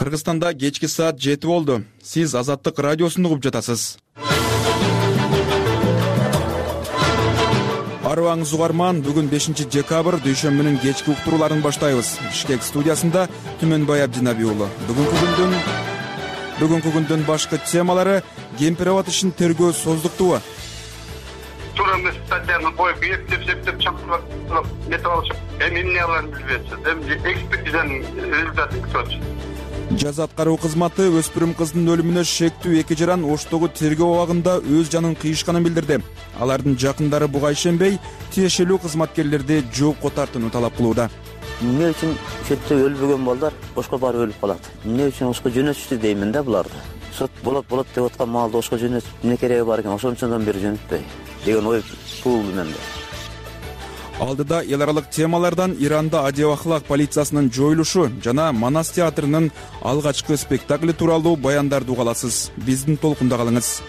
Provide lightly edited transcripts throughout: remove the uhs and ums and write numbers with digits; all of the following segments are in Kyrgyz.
Кыргызстанда кечки саат 7 болду. Сиз Азаттык радиосун угуп жатасыз. Арыбаңыз угарман, бүгүн 5 декабрь дүйшөмбүнүн кечки уктурууларын баштайбыз. Бишкек студиясында Түмөнбай Абдинаби уулу. Бүгүнкү күндүн башкы темалары: кемпир-абад ишин тергөө создуктубу? Туура эмес статьяны коюп, эптеп чакырып, нетип алышып, эмне аларын билбейсиз. Экспертизанын результатын күтөбүз. Жаза аткаруу кызматы өспүрүм кыздын өлүмүнө шектүү 2 жаран Оштогу тергөө абагында өз жанын кыйышканын билдирди. Алардын жакындары буга ишенбей, тиешелүү кызматкерлерди жоопко тартууну талап кылууда. Эмне үчүн ошентип өлбөгөн балдар ошко барып өлүп калат? Эмне үчүн ошко жөнөтүштү деймин да буларды. Сот болот деп аткан маалда ошко жөнөтүп, эмне кереги бар экен, ошончондон бери жөнөтпөй деген ой туулду менде. Алдыда эл аралык темалардан Иранда адеп ахлак полициясынын жоюлушу жана Манас театрынын алгачкы спектакли тууралуу баяндарды угаласыз. Биздин толкунда калыңыз.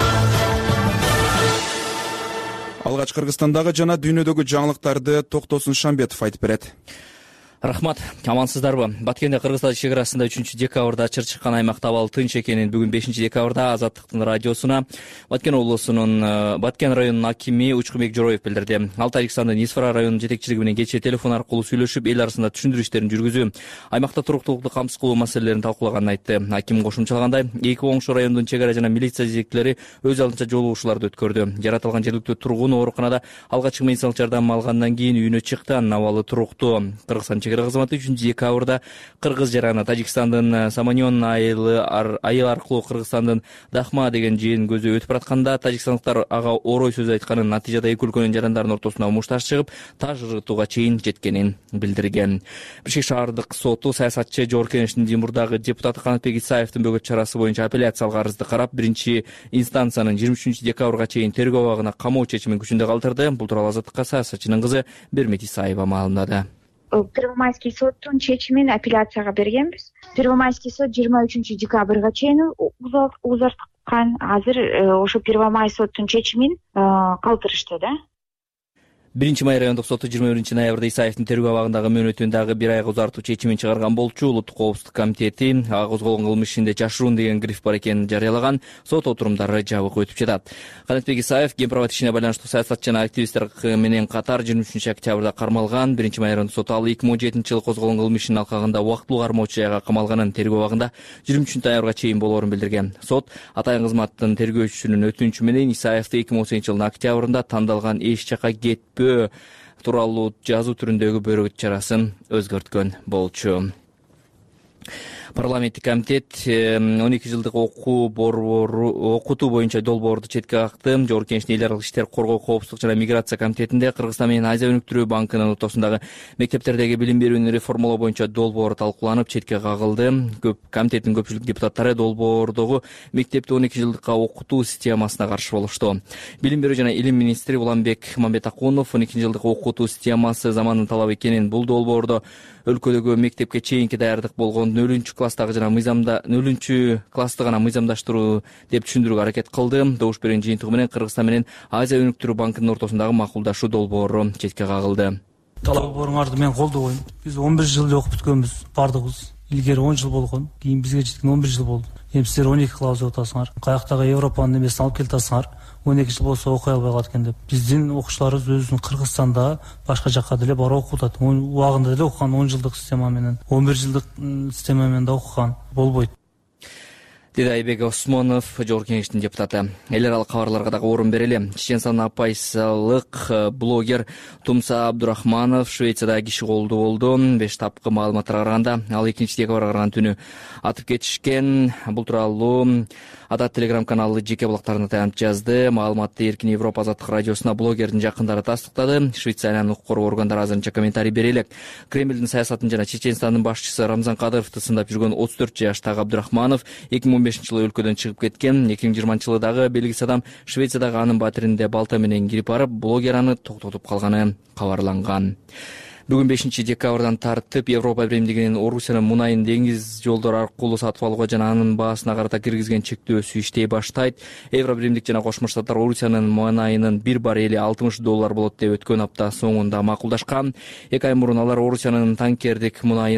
Алгач Кыргызстандагы жана дүйнөдөгү жаңылыктарды Токтосун Шамбетов айтып берет. Рахмат, амансыздарбы? Баткенде Кыргызстан чек арасында 3 декабрда чыр чыккан аймакта абал тынч экенин бүгүн 5 декабрда Азаттыктын радиосуна Баткен облусунун Баткен районунун акими Учкунбек Жороев билдирди. Ал Тажикстандын Исфара районунун жетекчилиги менен кечээ телефон аркылуу сүйлөшүп, эл арасында түшүндүрүү иштерин жүргүзүү, аймакта туруктуулукту камсыз кылуу маселелерин талкуулаганын айтты. Аким кошумчалагандай, эки оңшу райондун чек ара жана милиция жетекчилери өз алдынча жолугушууларды өткөрдү. Жаратылган жергиликтүү тургун ооруканада алгачкы медициналык жардам алгандан кийин үйүнө чыкты, анын абалы туруктуу. Кыргызстан чек ара кызматы 3 декабрда кыргыз жараны Тажикстандын Саманьон айыл аркылуу Кыргызстандын Дахма деген жерин көздөп өтүп баратканда тажикстандыктар ага орой сөз айтканын, натыйжада эки өлкөнүн жарандардын ортосунда мушташ чыгып, таш ыргытууга чейин жеткенин билдирген. Бишкек шаардык соту саясатчы Жогорку Кеңештин мурдагы депутаты Канатбек Исаевдин бөгөт чарасы боюнча апелляциялык арызды карап, биринчи инстанциянын 23 декабрга чейин тергөө абагына камоо чечимин күчүндө калтырды. Бул тууралуу Азаттыкка саясатчынын кызы Бермет Исаева маалымдады. Первомайский соттун чечимин апелляцияга бергенбиз. Первомайский сот 23 декабрга чейин узарткан. Азыр ошо Первомай соттун чечимин калтырышты да. 1-май райондук соту 21 ноябрда Исаевдин тергөө абагындагы мөөнөтүн дагы 1 айга узартуу чечимин чыгарган болчу. Улуттук коопсуздук комитети ага козголгон кылмыш ишинде жашыруун деген гриф бар экенин жарыялаган. Сот отурумдары жабык өтүп жатат. Канатбек Исаев кемпир-абад ишине байланыштуу саясатчы жана активисттер менен катар 23 октябрда кармалган. 1-май райондук соту ал 2017-жылы козголгон кылмыш ишинин алкагында убактылуу кармоочу жайга камалганын, тергөө абагында 23 ноябрга чейин болоорун билдирген. Сот атайын кызматтын тергөөчүсүнүн өтүнүчү менен Исаевди 2018-жылдын октябрында тандалган эч жака кетпөө тууралуу жазуу түрүндөгү бөгөт чарасын өзгөрткөн болчу. Парламенттик комитет 12 жылдык окутуу боюнча долбоорду четке какты. Жогорку Кеңештин эл аралык иштер, коргоо, коопсуздук жана миграция комитетинде Кыргызстан менен Азия өнүктүрүү банкынын ортосундагы мектептердеги билим берүүнү реформалоо боюнча долбоор талкууланып, четке кагылды. Комитеттин көпчүлүк депутаттары долбоордогу мектепти 12 жылдыкка окутуу системасына каршы болушту. Билим берүү жана илим министри Уланбек Мамбетакунов 12 жылдык окутуу системасы замандын талабы экенин, бул долбоордо өлкөдөгү мектепке чейинки даярдык болгон 0-класстагы жана 0-классты гана мыйзамдаштыруу деп түшүндүрүүгө аракет кылды. Добуш берген жыйынтыгы менен Кыргызстан менен Азия өнүктүрүү банкынын ортосундагы макулдашуу долбоору четке кагылды. Долбооруңарды мен колдобойм. Биз 11 жыл окуп бүткөнбүз бардыгыбыз. Илгери 10 жыл болгон, кийин бизге жеткен 11 жыл болду. Эми силер 12 класс деп атасыңар. Каяктагы Европанын эмесин алып келатасыңар. 12 жыл болсо окуй албай калат экен деп. Биздин окуучуларыбыз өзүнүн Кыргызстанда башка жакка деле барып окуп атат. Убагында деле окуган 10 жылдык система менен, 11 жылдык система менен да окуган болбойт. Деди Айбек Осмонов, Жогорку Кеңештин депутаты. Эл аралык кабарларга дагы орун берели. Чеченстандын апайсалык блогер Тумса Абдурахманов Швецияда киши колдуу болду. 5 тапкы маалыматтарга караганда, ал 2 декабрга караган түнү атып кетишкен. Бул тууралуу Ада Телеграм каналы жеке блогтарына таянып жазды. Маалыматты Эркин Европа Азаттык радиосуна блогердин жакындары тастыктады. Швейцариянын укук коргоо органдары азырынча комментарий бере элек. Кремлдин саясатын жана Чеченстандын башчысы Рамзан Кадыровду сындап жүргөн 34 жаштагы Абдурахманов 2015-жылы өлкөдөн чыгып кеткен. 2020-жылы дагы белгисиз адам Швециядагы анын батиринде балта менен кирип барып, блогер аны токтотуп калганы кабарланган. Бүгүн 5 декабрдан тартып Европа биримдигинин Орусиянын мунайын деңиз жолдору аркылуу сатып алууга жана анын баасына карата киргизген чектөөсү иштей баштайт. Евро биримдик жана Кошмо Штаттар Орусиянын мунайынын 1 баррели $60 болот деп өткөн апта соңунда макулдашкан. 2 ай мурун алар Орусиянын танкердик мунайын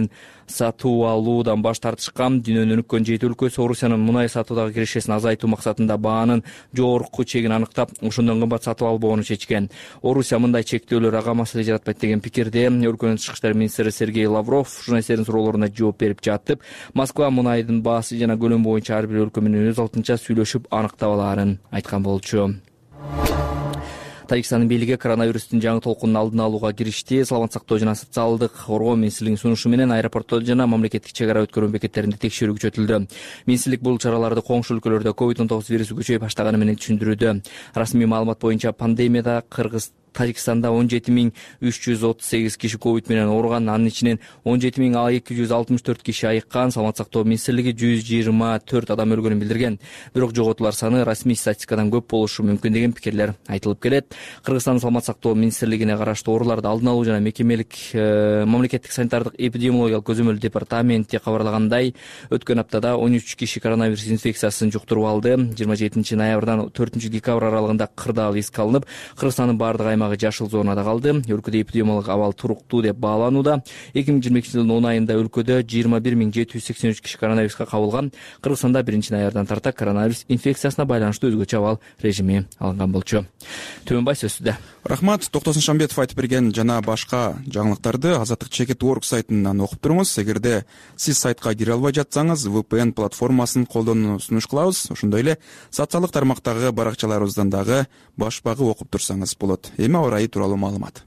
сатуу алуудан баш тартышкан. Дүйнөнүн өнүккөн 7 өлкөсү Орусиянын мунай сатуудагы кирешесин азайтуу максатында баанын жогорку чегин аныктап, ошондон кымбат сатып албоону чечкен. Орусия мындай чектөөлөр ага маселе жаратпайт деген пикирде. Өлкөнүн тышкы иштер министри Сергей Лавров журналисттердин суроолоруна жооп берип жатып, Москва мунайдын баасы жана көлөмү боюнча ар бир өлкө менен өз алдынча сүйлөшүп аныктап алаарын айткан болчу. Тажикстандын бийлиги коронавирустун жаңы толкунун алдын алууга киришти. Саламаттык сактоо жана социалдык коргоо министрлигинин сунушу менен аэропорттор жана мамлекеттик чек ара өткөрүү бекеттеринде текшерүү күчөтүлдү. Министрлик бул чараларды коңшу өлкөлөрдө COVID-19 вирусу күчөйүп баштаганы менен түшүндүрүүдө. Расмий маалымат боюнча пандемияда Тажикстанда 17.338 киши ковид менен ооруган, анын ичинен 17.264 киши айыккан. Саламаттык сактоо министрлиги 124 адам өлгөнүн билдирген. Бирок жоготуулар саны расмий статистикадан көп болушу мүмкүн деген пикирлер айтылып келет. Кыргызстандын саламаттык сактоо министрлигине караштуу ооруларды алдын алуу жана мамлекеттик санитардык эпидемиологиялык көзөмөл департаменти кабарлагандай, өткөн аптада 13 киши коронавирус инфекциясын жуктуруп алды. 27 ноябрдан 4 декабрь аралыгында кырдаал эске алынып, Кыргызстандын бардык аймагы жашыл зонада калды. Өлкөдө эпидемиологиялык абал туруктуу деп бааланууда. 2022-жылдын 10 айында өлкөдө 21.783 киши коронавируска кабылган. Кыргызстанда 1 ноябрдан тарта коронавирус инфекциясына байланыштуу өзгөчө абал режими алынган болчу. Төмөнбай сөзсүздө. Рахмат. Токтосун Шамбетов айтып берген жана башка жаңылыктарды azattik.org сайтынан окуп туруңуз. Эгерде сиз сайтка кире албай жатсаңыз, VPN платформасын колдонууну сунуш кылабыз. Ошондой эле социалдык тармактагы баракчаларыбыздан дагы башпагы окуп турсаңыз болот. Эми аба ырайы тууралуу маалымат.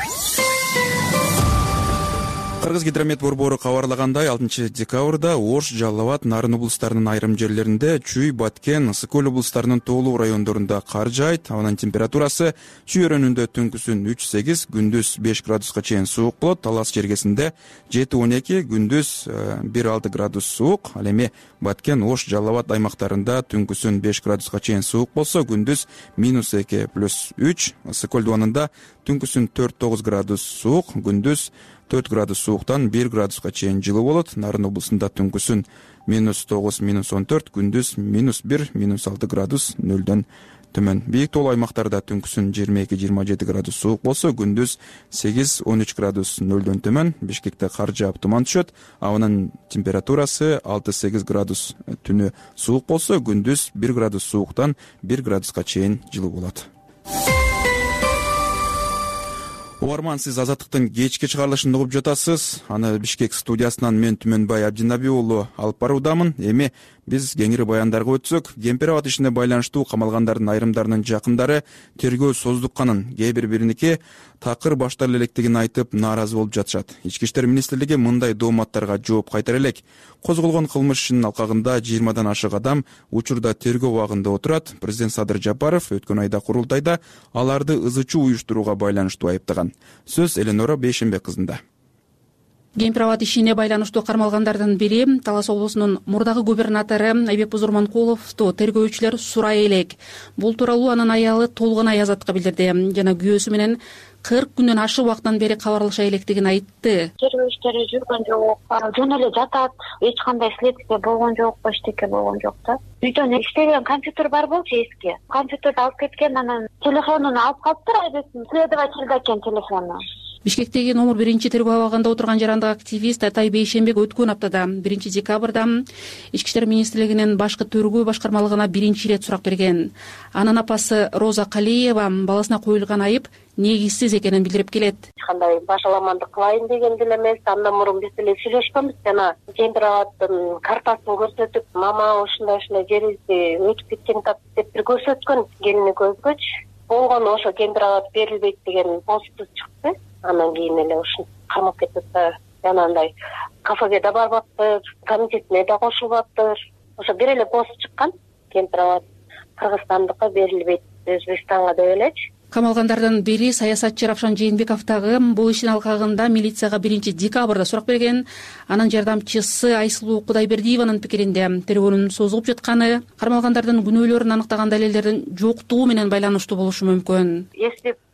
Кыргызгидромет борбору кабарлагандай, 6 декабрда Ош, Жалал Абад, Нарын облустарынын айрым жерлеринде, Чүй, Баткен, Ысык Көл облустарынын тоолуу райондорунда кар жаайт. Абанын температурасы Чүй өрөөнүндө түнкүсүн 3-8, күндүз 5 градуска чейин суук болот. Талас жергесинде 7-12, күндүз 1-6 градус суук. Ал эми Баткен, Ош, Жалал Абад аймактарында түнкүсүн 5 градуска чейин суук болсо, күндүз -2 + 3. Ысык Көл дубанында түнкүсүн 4-9 градус суук, күндүз 4 градус сууктан 1 градуска чейин жылуу болот. Нарын облусунда түнкүсүн -9, -14, күндүз -1, -6 градус нөлдөн төмөн. Бийик тоолуу аймактарда түнкүсүн 22-27 градус суук болсо, күндүз 8-13 градус нөлдөн төмөн. Бишкекте кар жаап туман түшөт. Абанын температурасы 6-8 градус түнү суук болсо, күндүз 1 градус сууктан 1 градуска чейин жылуу болот. Угарман, сиз Азаттыктын кечки чыгарылышын угуп жатасыз. Аны Бишкек студиясынан мен Түмөнбай Абдинаби уулу алып баруудамын. Эми биз кеңири баяндарга өтсөк, Кемпир Абад ишине байланыштуу камалгандардын айрымдарынын жакындары тергөө создукканын, кээ бириники такыр баштала электигин айтып нааразы болуп жатышат. Ички иштер министрлиги мындай дооматтарга жооп кайтара элек. Козголгон кылмыш ишинин алкагында 20дан ашык адам учурда тергөө абагында отурат. Президент Садыр Жапаров өткөн айда курултайда аларды ызычуу уюштурууга байланыштуу айыптаган. Сөз Эленора Бейшенбек кызында. Кемпир Абад ишине байланыштуу кармалгандардын бири Талас облусунун мурдагы губернатору Айбек Бузурманкуловду тергөөчүлөр сурай элек. Бул тууралуу анын аялы Толгонай Азатка билдирди жана күйөөсү менен 40 күндөн ашык убактан бери кабарлаша электигин айтты. Тергөө иштери жүргөн жок, жөн эле жатат, эч кандай следствие болгон жок, эчтеке болгон жок да. Үйдөн иштеген компьютер бар болчу эски. Компьютерди алып кеткен, анан телефонун алып калыптыр, айбесин следовательда экен телефону. Бишкектеги номер 1 тергөө абагында отурган жарандык активист Атай Бейшенбек өткөн аптада 1 декабрда Ички иштер министрлигинин башкы тергөө башкармалыгына биринчи ирет сурак берген. Анын апасы Роза Калиева баласына коюлган айып негизсиз экенин билдирип келет. Кандай башаламандык кылайын деген деле эмес. Андан мурун биз деле сүйлөшкөнбүз жана Кемпир Абадтын картасын көрсөтүп, мама ушундай жерибизди өтүп кеткен деп бир көрсөткөн, келини көзгөч. Болгону ошо Кемпир Абад берилбейт деген посту чыкты. Анан кийин эле ушуну кармап кетип да, жанагындай кафеге да барбаптыр, комитетине да кошулбаптыр. Ошо бир эле пост чыккан, Кемпир Абад Кыргызстандыкка берилбейт, Өзбекстанга деп элечи. Камалгандардын бири саясатчы Равшан Жээнбеков дагы бул иштин алкагында милицияга 1 декабрда сурак берген. Анын жардамчысы Айсулуу Кудайбердиеванын пикиринде тергөөнүн созулуп жатканы кармалгандардын күнөөлөрүн аныктаган далилдердин жоктугу менен байланыштуу болушу мүмкүн. Если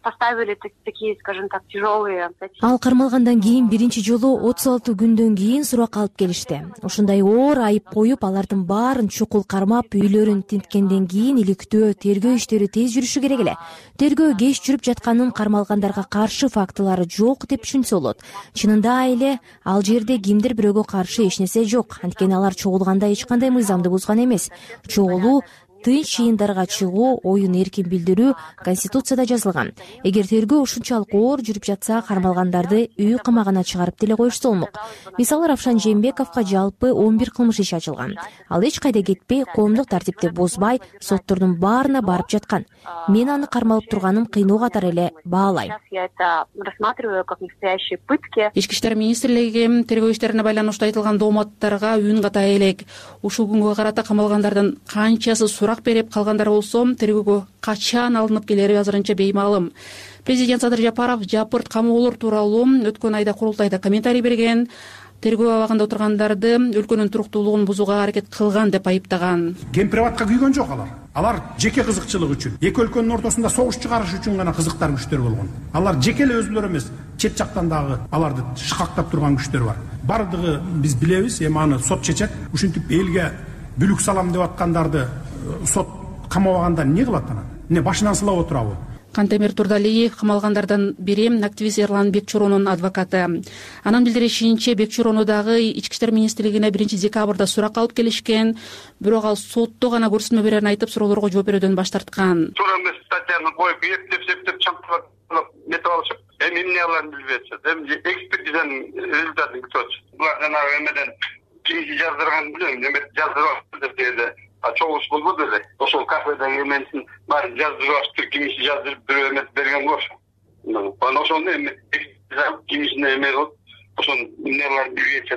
поставили такие, скажем так, тяжелые. Ал кармалгандан кийин биринчи жолу 36 күндөн кийин суракка алып келишти. Ушундай оор айып коюп, алардын баарын чукул кармап, үйлөрүн тинткенден кийин иликтөө, тергөө иштери тез жүрүшү керек эле. Тергөө кеч жүрүп жатканын, кармалгандарга каршы фактылары жок деп түшүнсө болот. Чынында эле ал жерде кимдир бирөөгө каршы эч нерсе жок. Анткени алар чогулганда эч кандай мыйзамды бузган эмес. Чогулуу, тынч жыйындарга чыгуу, оюн эркин билдирүү Конституцияда жазылган. Эгер тергөө ушунчалык оор жүрүп жатса, кармалгандарды үй камагына чыгарып деле коюшса болмок. Мисалы, Равшан Жээнбековго жалпы 11 кылмыш иши ачылган. Ал эч кайда кетпей, коомдук тартипти бузбай, соттордун баарына барып жаткан. Мен аны кармалып турганын кыйноо катары эле баалайм. Я это рассматриваю как настоящие пытки. Ички иштер министрлиги тергөө иштерине байланыштуу айтылган дооматтарга үн ката элек. Ушул күнгө карата камалгандардын канчасы сурак берип, калгандары болсо тергөөгө качан алынып келери азырынча беймаалым. Президент Садыр Жапаров жапырт камоолор тууралуу өткөн айда курултайда комментарий берген. Тергөө абагында отургандарды өлкөнүн туруктуулугун бузууга аракет кылган деп айыптаган. Гемприватка күйгөн жок алар. Алар жеке кызыкчылык үчүн, эки өлкөнүн ортосунда согуш чыгарыш үчүн гана кызыктар күчтөр болгон. Алар жеке эле өзүлөрү эмес, чет жактан дагы аларды шыкактап турган күчтөр бар. Бардыгы биз билебиз, эми аны сот чечет. Ушинтип элге бүлүк салам деп аткандарды сот камабаганда эмне кылат анан? Эмне башынан сылап отурабы? Кантемир Турдалиев камалгандардан бири активист Эрлан Бекчоронун адвокаты. Анын билдиришинче, Бекчорону дагы Ички иштер министрлигине 1 декабрда сурак алып келишкен, бирок ал сотто гана көрсөтмө берерин айтып, суроолорго жооп берүүдөн баш тарткан. Туура эмес статьяны коюп, эптеп чаңкылап нетип алышып, эми эмне аларын билбей атышат. Эми экспертизанын результатын күтүп атышат. Булар жанагы эмеден кийинки жаздырган билем, эме жаздырып деп деді. Чогулуш болбоду эле. Ошол кафеден эменсин баарын жаздырып атып, кимиси жаздырып бирөө эмес берген го. Анан ошону эми кимисине эме кылып, ошонун эмне аларын билбей атышат.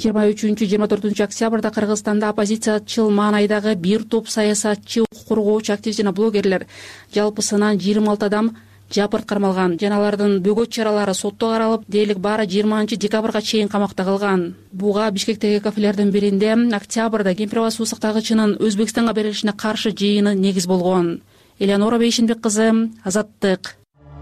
23-24 октябрда Кыргызстанда оппозициячыл маанайдагы бир топ саясатчы, укук коргоочу активист жана блогерлер жалпысынан 26 адам жапырт кармалган. Жана алардын бөгөт чаралары сотто каралып, дээрлик баары 20 декабрга чейин камакта калган. Буга Бишкектеги кафелердин биринде октябрда Кемпирова суу сактагычынын Өзбекстанга берилишине каршы жыйыны негиз болгон. Элеонора Бейшинбек кызы, Азаттык.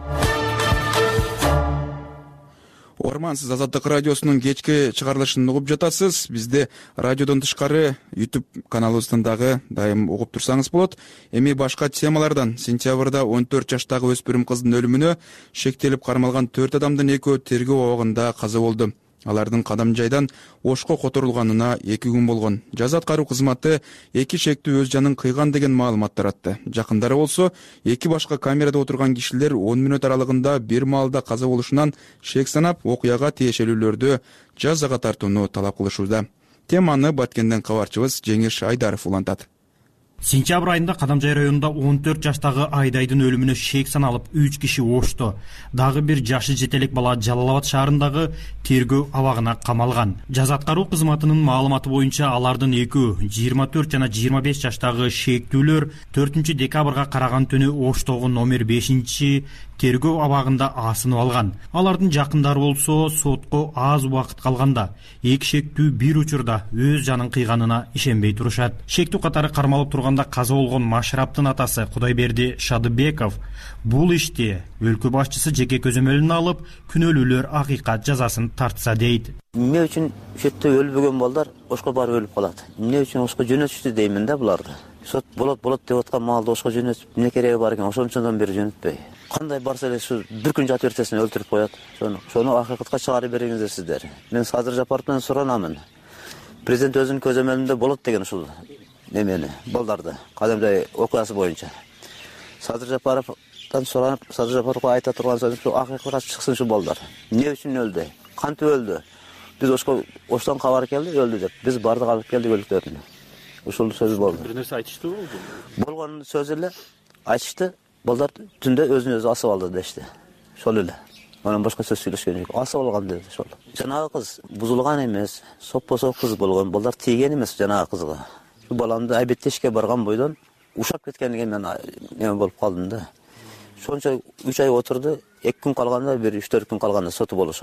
Ормансыз Азаттык радиосунун кечки чыгарылышын угуп жатасыз. Бизде радиодон тышкары YouTube каналыбыздан дагы дайым угуп турсаңыз болот. Эми башка темалардан сентябрда 14 жаштагы өспүрүм кыздын өлүмүнө шектелип кармалган 4 адамдын экөө тергөө абагында каза болду. Алардын кадам жайдан ошко которулганына 2 күн болгон. Жаза аткаруу кызматы 2 шектүү өз жанын кыйган деген маалымат таратты. Жакындары болсо, 2 башка камерада отурган кишилер 10 мүнөт аралыгында бир маалда каза болушунан шек санап, окуяга тиешелүүлөрдү жазага тартууну талап кылышууда. Теманы Баткенден кабарчыбыз Жеңиш Айдаров улантат. Сентябрь айында Кадамжай районунда 14 жаштагы Айдайдын өлүмүнө шек саналып 3 киши ошту. Дагы бир жашы жетелек бала Жалал-Абад шаарындагы тергөө абагына камалган. Жаза аткаруу кызматынын маалыматы боюнча алардын экөө 24 жана 25 жаштагы шектүүлөр 4 декабрга караган түнү Оштогу номер 5 тергөө абагында асынып алган. Алардын жакындары болсо сотко аз убакыт калганда 2 шектүү бир учурда өз жанын кыйганына ишенбей турушат. Шектүү катары кармалып турганда каза болгон Машраптын атасы Кудайберди Шадыбеков бул ишти өлкө башчысы жеке көзөмөлүнө алып, күнөөлүүлөр акыйкат жазасын тартса дейт. Эмне үчүн шетте өлбөгөн балдар ошко барып өлүп калат? Эмне үчүн ошко жөнөтүштү деймин да буларды. Сот болот деп аткан маалда ошко жөнөтүп, эмне кереги бар экен, ошончондон бери жөнөтпөй. Кандай барса эле ушу бир күн жатып эртесин өлтүрүп коет. Ошону акыйкатка чыгарып бериңиздер сиздер. Мен Садыр Жапаровдон суранамын. Президент өзүнүн көзөмөлүндө болот деген ушул немени, балдарды, Кадамжай окуясы боюнча. Садыр Жапаровдон суранып, Садыр Жапаровго айта турган сөзүм ушу акыйкатка чыксын ушу балдар. Эмне үчүн өлдү? Кантип өлдү? Биз оштон кабар келди, өлдү деп. Биз бардык алып келдик өлүктөрүнү. Ушул сөз болду. Бир нерсе айтыштыбы болду? Болгон сөз эле айтышты. Балдар түндө өзүн өзү асып алды дешти. Ошол эле. Анан башка сөз сүйлөшкөн жок. Асып алган деди ошол. Жанагы кыз бузулган эмес, соппосо кыз болгон. Балдар тийген эмес жанагы кызга. Шу баламды айбеттешке барган бойдон ушап кеткендиге мен эме болуп калдым да. Ошончо 3 ай отурду. 2 күн калганда, бир 3-4 күн калганда соту болушу.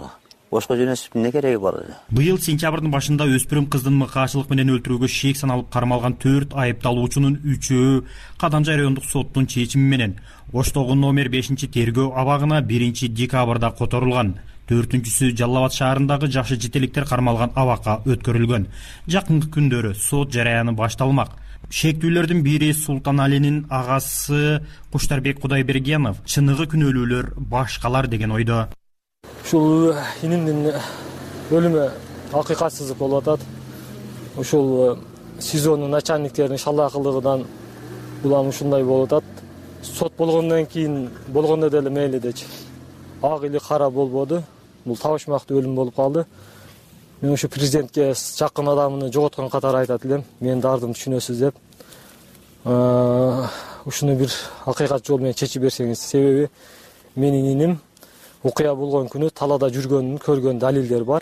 ошко жөнөтүп эмне кереги бар? Быйыл сентябрдын башында өспүрүм кыздын мыкаачылык менен өлтүрүүгө шек саналып кармалган 4 айыпталуучунун 3-өө Кадамжай райондук соттун чечими менен Оштогу номер 5-тергөө абагына 1-декабрда которулган. 4-сү Жалал Абад шаарындагы жашы жетеликтер кармалган абакка өткөрүлгөн. Жакынкы күндөрү сот жараяны башталмак. Шектүүлөрдүн бири Султаналинин агасы Куштарбек Кудайбергенов чыныгы күнөөлүүлөр башкалар деген ойдо. Ушул инимдин өлүмү акыйкатсыздык болуп атат. Ушул СИЗОнун начальниктеринин шалаакылыгынан улам ушундай болуп атат. Сот болгондон кийин болгондо деле мейли дечи. Ак или кара болбоду. Бул табышмактуу өлүм болуп калды. Мен ушу президентке жакын адамын жоготкон катары айтат элем. Менин дардымды түшүнөсүз деп. Ушуну бир акыйкат жол менен чечип берсеңиз. Себеби менин иним окуя болгон күнү талаада жүргөнүн көргөн далилдер бар.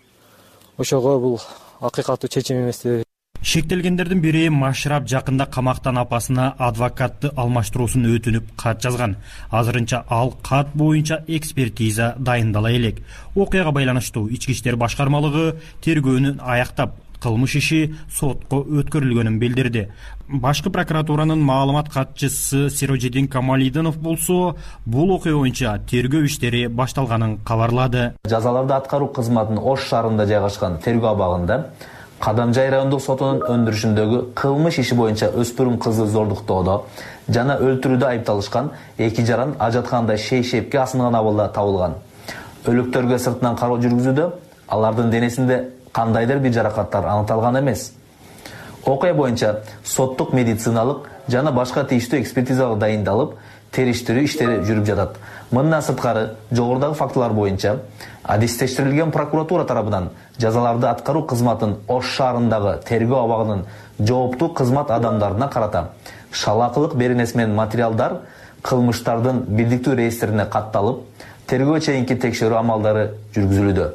Ошого бул акыйкаттуу чечим эмес деп. Шектелгендердин бири Машрап жакында камактан апасына адвокатты алмаштыруусун өтүнүп кат жазган. Азырынча ал кат боюнча экспертиза дайындала элек. Окуяга байланыштуу ички иштер башкармалыгы тергөөнү аяктап, кылмыш иши сотко өткөрүлгөнүн билдирди. Башкы прокуратуранын маалымат катчысы Сирожидин Камалидинов болсо, бул окуя боюнча тергөө иштери башталганын кабарлады. Жазаларды аткаруу кызматынын Ош шаарында жайгашкан тергөө абагында Кадамжай райондук сотунун өндүрүшүндөгү кылмыш иши боюнча өспүрүм кызды зордуктоодо жана өлтүрүүдө айыпталышкан 2 жаран ажатканда шейшепке асынган абалда табылган. Өлүктөргө сыртынан кароо жүргүзүүдө алардын денесинде кандайдыр бир жаракаттар аныкталган эмес. Окуя боюнча соттук медициналык жана башка тийиштүү экспертизалар дайындалып, териштирүү иштери жүрүп жатат. Мындан сырткары, жогорудагы фактылар боюнча адистештирилген прокуратура тарабынан жазаларды аткаруу кызматын Ош шаарындагы тергөө абагынын жооптуу кызмат адамдарына карата шалаакылык беренеси менен материалдар кылмыштардын бирдиктүү реестрине катталып, тергөө чейинки текшерүү амалдары жүргүзүлүүдө.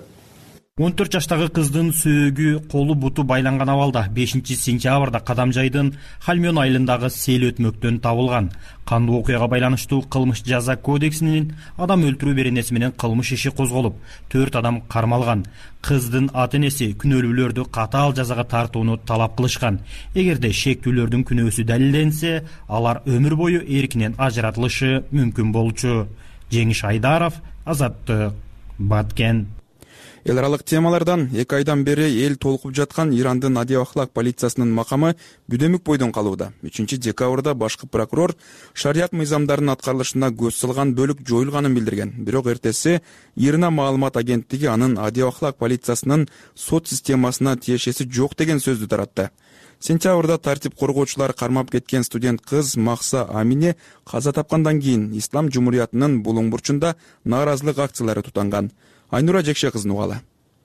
14 жаштагы кыздын сөөгү, колу буту байланган абалда 5-сентябрда Кадамжайдын Хальмён айылындагы сел өтмөктөн табылган. Кандуу окуяга байланыштуу кылмыш жаза кодексинин адам өлтүрүү беренеси менен кылмыш иши козголуп, 4 адам кармалган. Кыздын ата-энеси күнөөлүүлөрдү катаал жазага тартууну талап кылышкан. Эгерде шектүүлөрдүн күнөөсү далилденсе, алар өмүр бою эркинен ажыратылышы мүмкүн болчу. Жеңиш Айдаров, Азаттык, Баткен. Эл аралык темалардан 2 айдан бери эл толкуп жаткан Ирандын Адиахлак полициясынын макамы бүдөмүк бойдон калууда. 3-декабрда башкы прокурор шарият мыйзамдарынын аткарылышына көз салган бөлүк жоюлганын билдирген. Бирок эртеси Ирна маалымат агенттиги анын Адиахлак полициясынын сот системасына тиешеси жок деген сөздү таратты. Сентябрда тартип коргоочулар кармап кеткен студент кыз Макса Амине каза тапкандан кийин Ислам жумуриятынын Булуң бурчунда нааразылык акциялары тутанган. Айнура Жекше кызын угалы.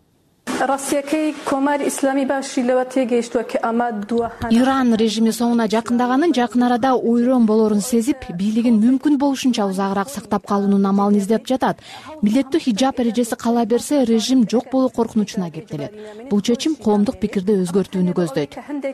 Иран режими соңуна жакындаганын, жакын арада ойрон болорун сезип, бийлигин мүмкүн болушунча узагыраак сактап калуунун амалын издеп жатат. Милдеттүү хиджаб эрежеси кала берсе, режим жок болуу коркунучуна кептелет. Бул чечим коомдук пикирди өзгөртүүнү көздөйт.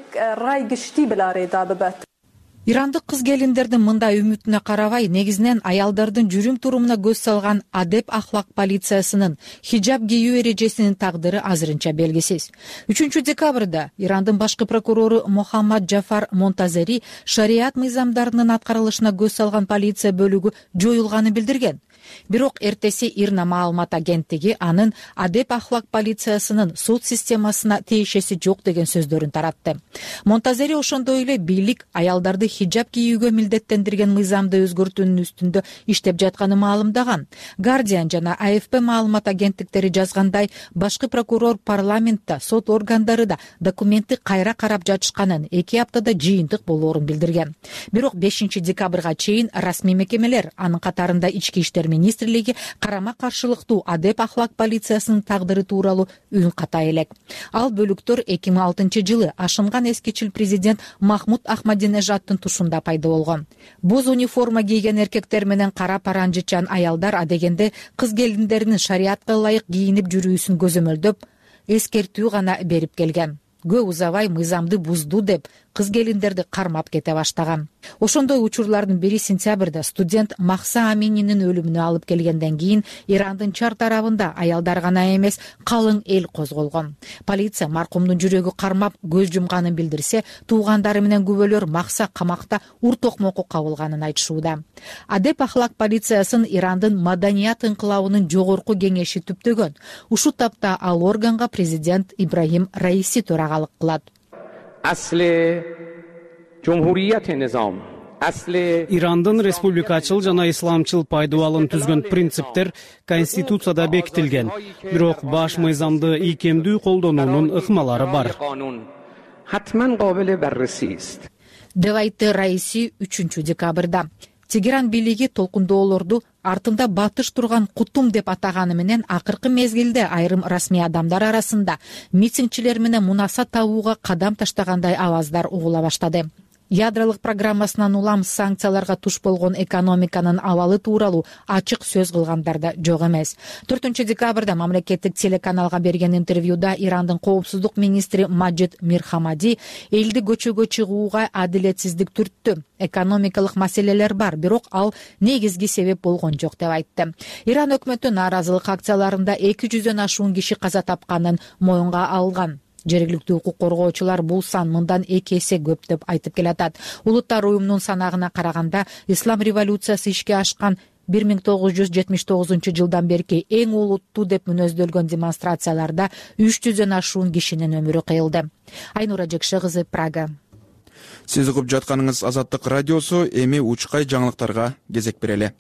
Ирандык кыз келиндердин мындай үмүтүнө карабай, негизинен аялдардын жүрүм турумуна көз салган Адеп ахлак полициясынын хиджаб кийүү эрежесинин тагдыры азырынча белгисиз. 3-декабрда Ирандын башкы прокурору Мохаммад Джафар Монтазери шарият мыйзамдарынын аткарылышына көз салган полиция бөлүгү жоюлганын билдирген. Бирок эртеси Ирна маалымат агенттиги анын Адеп ахлак полициясынын суд системасына тиешеси жок деген сөздөрүн таратты. Монтазери ошондой эле бийлик аялдарды хиджаб кийүүгө милдеттендирген мыйзамды өзгөртүүнүн үстүндө иштеп жатканын маалымдаган. Guardian жана AFP маалымат агенттиктери жазгандай, башкы прокурор парламентте, сот органдары да документти кайра карап жатышканын, 2 аптада жыйынтык болоорун билдирген. Бирок 5-декабрга чейин расмий мекемелер, анын катарында ички иштер министрлиги карама каршылыктуу Адеп ахлак полициясынын тагдыры тууралуу үн ката элек. Ал бөлүктөр 2006-жылы ашынган эскичил президент Махмуд Ахмадинежаддын тушунда пайда болгон. Боз униформа кийген эркектер менен кара паранжычан аялдар адегенде кыз келиндеринин шариятка ылайык кийинип жүрүүсүн көзөмөлдөп, эскертүү гана берип келген. Көп узабай мыйзамды бузду деп кыз келиндерди кармап кете баштаган. Ошондой учурлардын бири сентябрда студент Махса Амининин өлүмүнө алып келгенден кийин Ирандын чар тарабында аялдар гана эмес, калың эл козголгон. Полиция маркумдун жүрөгү кармап көз жумганын билдирсе, туугандары менен күбөлөр Махса камакта ур токмокко кабылганын айтышууда. Адеп ахлак полициясын Ирандын маданият инкылабынын жогорку кеңеши түптөгөн. Ушул тапта ал органга президент Ибрахим Раиси төрагалык кылат. Ирандын республикачыл жана исламчыл пайдубалын түзгөн принциптер конституцияда бекитилген. Бирок баш мыйзамды ийкемдүү колдонуунун ыкмалары бар. Деп айтты Раиси 3 декабрда. Тегеран бийлиги толкундоолорду артында батыш турган кутум деп атаганы менен акыркы мезгилде айрым расмий адамдар арасында митингчилер менен мунасат табууга кадам таштагандай аваздар угула баштады. Ядролук программасынан улам санкцияларга туш болгон экономиканын абалы тууралуу ачык сөз кылгандар да жок эмес. 4 декабрда мамлекеттик телеканалга берген интервьюда Ирандын коопсуздук министри Маджид Мирхамади элди көчөгө чыгууга адилетсиздик түрттү. Экономикалык маселелер бар, бирок ал негизги себеп болгон жок деп айтты. Иран өкмөтү нааразылык акцияларында 200дөн ашуун киши каза тапканын моюнга алган. Жергиликтүү укук коргоочулар бул сан мындан 2 эсе көп деп айтып келатат. Улуттар уюмунун санагына караганда, ислам революциясы ишке ашкан 1979 жылдан берки эң улуттуу деп мүнөздөлгөн демонстрацияларда 300дөн ашуун кишинин өмүрү кыйылды. Айнура Жекше кызы, Прага. Сиз угуп жатканыңыз Азаттык радиосу. Эми учкай жаңылыктарга кезек берели.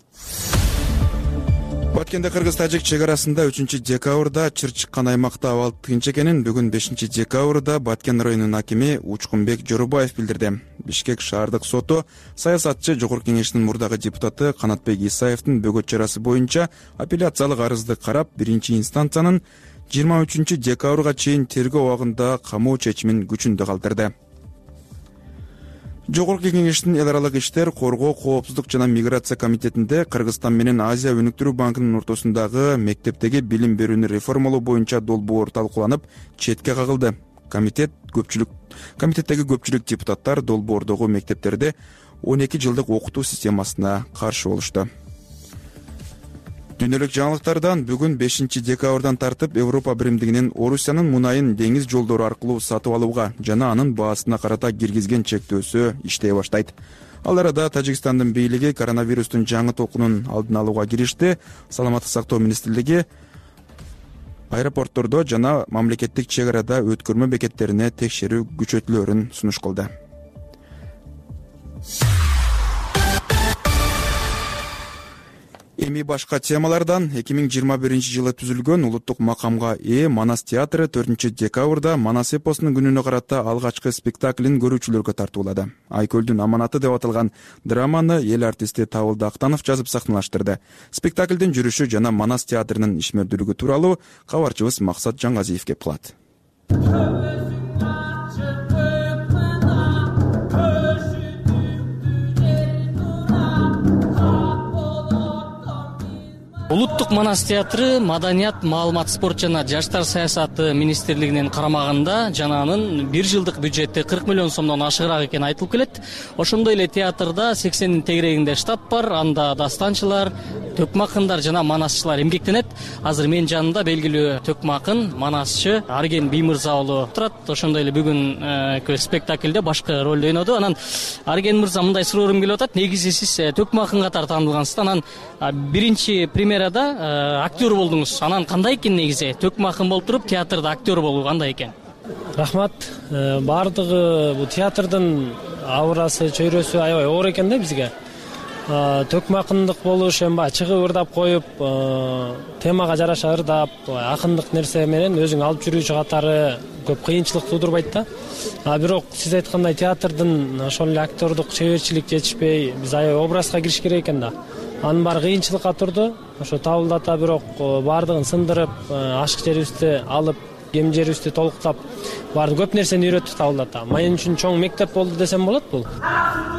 Баткенде Кыргыз-Тажик чек арасында 3 декабрда чыр чыккан аймакта абал тынч экенин бүгүн 5 декабрда Баткен районунун акими Учкунбек Жорубаев билдирди. Бишкек шаардык соту саясатчы Жогорку кеңештин мурдагы депутаты Канатбек Исаевдин бөгөт чарасы боюнча апелляциялык арызды карап, биринчи инстанциянын 23 декабрга чейин тергөө убагында камоо чечимин күчүндө калтырды. Жогорку кеңештин эл аралык иштер, коргоо, коопсуздук жана миграция комитетинде Кыргызстан менен Азия өнүктүрүү банкынын ортосундагы мектептеги билим берүүнү реформалоо боюнча долбоор талкууланып, четке кагылды. Комитеттеги көпчүлүк депутаттар долбоордогу мектептерде 12 жылдык окутуу системасына каршы болушту. Дүйнөлүк жаңылыктардан бүгүн 5 декабрдан тартып Европа биримдигинин Орусиянын мунайын деңиз жолдору аркылуу сатып алууга жана анын баасына карата киргизген чектөөсү иштей баштайт. Ал арада Тажикстандын бийлиги коронавирустун жаңы толкунун алдын алууга киришти. Саламаттык сактоо министрлиги аэропорттордо жана мамлекеттик чек арада өткөрмө бекеттерине текшерүү күчөтүлөөрүн сунуш кылды. Эми башка темалардан 2021 жылы түзүлгөн улуттук макамга ээ Манас театры 4 декабрда Манас эпосунун күнүнө карата алгачкы спектаклин көрүүчүлөргө тартуулады. Айкөлдүн аманаты деп аталган драманы эл артисти Табылды Актанов жазып сахналаштырды. Спектаклдин жүрүшү жана Манас театрынын ишмердүүлүгү тууралуу кабарчыбыз Максат Жаңгазиев кеп кылат. Улуттук Манас театры Маданият, маалымат, спорт жана жаштар саясаты министрлигинин карамагында жана анын 1 жылдык бюджети 40 миллион сомдон ашыгыраак экени айтылып келет. Ошондой эле театрда 80дин тегерегинде штаб бар, анда дастанчылар, төкмакындар жана манасчылар эмгектенет. Азыр менин жанымда белгилүү төкмакын, манасчы Арген Биймырза уулу турат. Ошондой эле бүгүн спектаклде башкы ролду ойноду. Анан Арген мырза, мындай суроорум келип атат. Негизи сиз төкмакын катары таанылгансыз. Анан биринчи премьерада актер болдуңуз. Анан кандай экен негизи? Төкмакын болуп туруп театрда актер болуу кандай экен? Рахмат. Бардыгы бул театрдын аурасы, чөйрөсү аябай оор экен да бизге. Төкмакындык болуш эми чыгып ырдап коюп, темага жараша ырдап, акындык нерсе менен өзүң алып жүрүүчү катары көп кыйынчылык туудурбайт да. Бирок сиз айткандай театрдын ошол эле актердук чеберчилик жетишпей, биз аябай образга кириш керек экен да. Анын баары кыйынчылыкка турду. Ошо Табылды ата бирок баардыгын сындырып, ашык жерибизди алып, кем жерибизди толуктап, баарын көп нерсени үйрөттү Табылды ата. Мен үчүн чоң мектеп болду десем болот бул.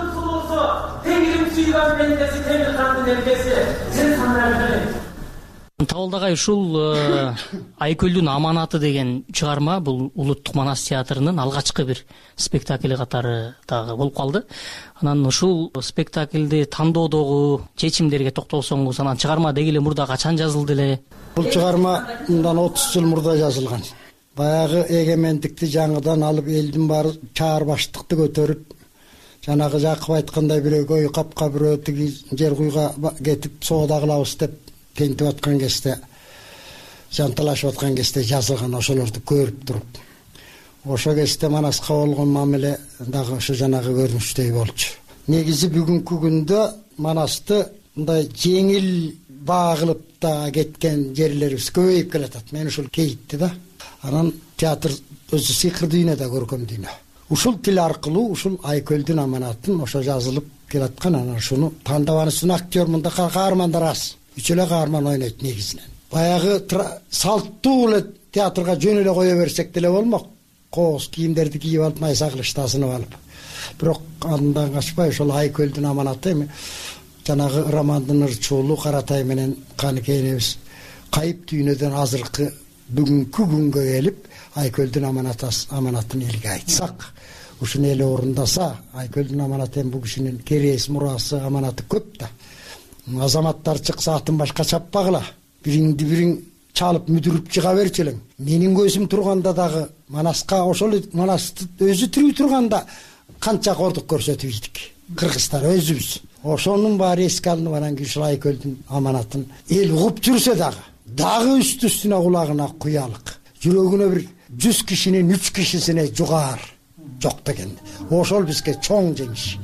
Теңирим сүйгөн мендеси, темир кандын эмгеси, сен кандай Табылды агай, ушул Айкөлдүн аманаты деген чыгарма бул Улуттук Манас театрынын алгачкы бир спектакли катары дагы болуп калды. Анан ушул спектакльди тандоодогу чечимдерге токтолсоңуз, анан чыгарма деги эле мурда качан жазылды эле? Бул чыгарма мындан 30 жыл мурда жазылган. Баягы эгемендикти жаңыдан алып, элдин баары чаар баштыкты көтөрүп, жанагы Жакып айткандай бирөөгө үй капка, бирөө тиги жер куйга кетип соода кылабыз деп тентип аткан кезде, жанталашып аткан кезде жазылган, ошолорду көрүп туруп. Ошо кезде Манаска болгон мамиле дагы ошо жанагы көрүнүштөй болчу. Негизи бүгүнкү күндө Манасты мындай жеңил баа кылып да кеткен жерлерибиз көбөйүп келатат. Мен ушул кейитти да. Анан театр өзү сыйкыр дүйнө да көркөм дүйнө. Ушул тил аркылуу ушул Айкөлдүн аманатын ошо жазылып келаткан. Анан ушуну тандабанычын актер мында каармандар аз. Үч эле каарман ойнойт негизинен. Баягы салттуу эле театрга жөн эле кое берсек деле болмок. Кооз кийимдерди кийип алып, майса кылычты асынып алып. Бирок андан качпай ошол Айкөлдүн аманаты эми жанагы романдын ырчуулу Каратай менен Каныкей энебиз кайып дүйнөдөн азыркы бүгүнкү күнгө келип Айкөлдүн аманатын элге айтсак, ушуну эле орундаса, Айкөлдүн аманаты бул кишинин кереси, мурасы, аманаты көп да. Азаматтар чыкса атын башка чаппагыла. Бириңди бириң чалып мүдүрүп чыга берчи элең. Менин көзүм турганда дагы Манаска, ошол Манасты өзү тирүү турганда канча кордук көрсөтүп ийдик. Кыргыздар өзүбүз. Ошонун баары эске алынып, анан ушул Айкөлдүн аманатын эл угуп жүрсө дагы үстүнө кулагына куялык. Жүрөгүнө бир 100 кишинин 3 кишисине жугаар жок деген. Ошол бизге чоң жеңиш.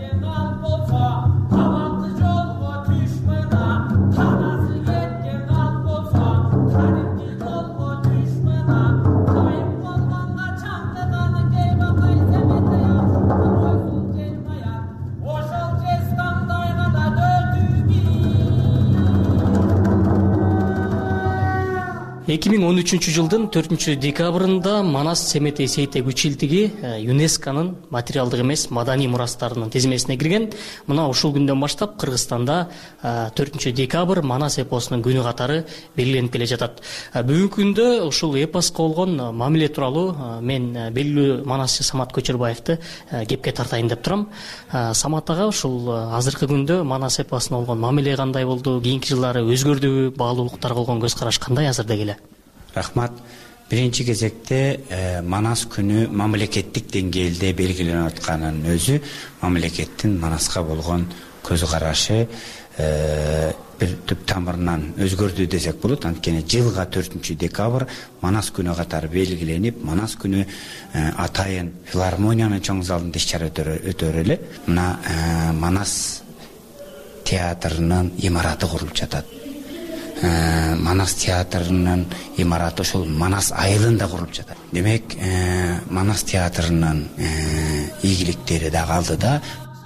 Эки миң 13 жылдын 4 декабрында Манас Семетей Сейтек училтиги ЮНЕСКОнун материалдык эмес маданий мурастарынын тизмесине кирген. Мына ушул күндөн баштап Кыргызстанда 4 декабрь Манас эпосунун күнү катары белгиленип келе жатат. Бүгүнкү күндө ушул эпоска болгон мамиле тууралуу мен белгилүү манасчы Самат Көчөрбаевди кепке тартайын деп турам. Самат ага, ушул азыркы күндө Манас эпосуна болгон мамиле кандай болду? Кийинки жылдары өзгөрдүбү? Баалуулуктарга болгон көз караш кандай азыр дегеле? Рахмат. Биринчи кезекте Манас күнү мамлекеттик деңгээлде белгиленип атканын өзү мамлекеттин Манаска болгон көз карашы бир түп тамырынан өзгөрдү десек болот. Анткени жылга 4 декабрь Манас күнү катары белгиленип, Манас күнү атайын филармониянын чоң залында иш-чара өтөр эле. Мына Манас театрынын имараты курулуп жатат. Манас театрынын имараты ошол Манас айылында курулуп жатат. Демек, Манас театрынын ийгиликтери да калды да.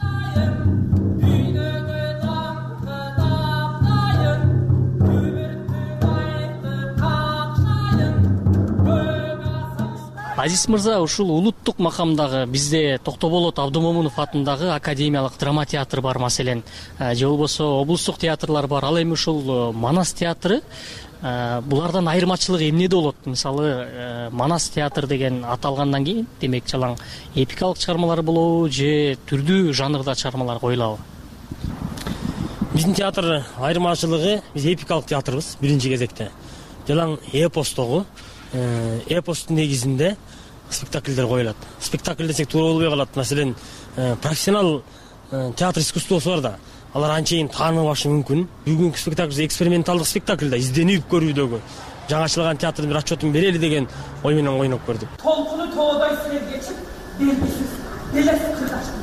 Азиз мырза, ушул улуттук макамдагы бизде Токтоболот Абдымомунов атындагы академиялык драма театр бар маселен, же болбосо облустук театрлар бар. Ал эми ушул Манас театры булардан айырмачылыгы эмнеде болот? Мисалы, Манас театр деген аталгандан кийин, демек жалаң эпикалык чыгармалар болобу же түрдүү жанрда чыгармалар коюлабы? Биздин театр айырмачылыгы, биз эпикалык театрбыз биринчи кезекте. Жалаң эпостогу, эпостун негизинде спектакльдер коюлат. Спектакль десек туура болбой калат. Маселен, профессионал театр искусствосу бар да. Алар анчейин тааныбашы мүмкүн. Бүгүнкү спектакль эксперименталдык спектакль да, изденип көрүүдөгү. Жаңачылган театрдын бир отчетун берели деген ой менен ойноп көрдүк. Толкуну тоодай сиңер кечип, белгисиз белес кырдашты.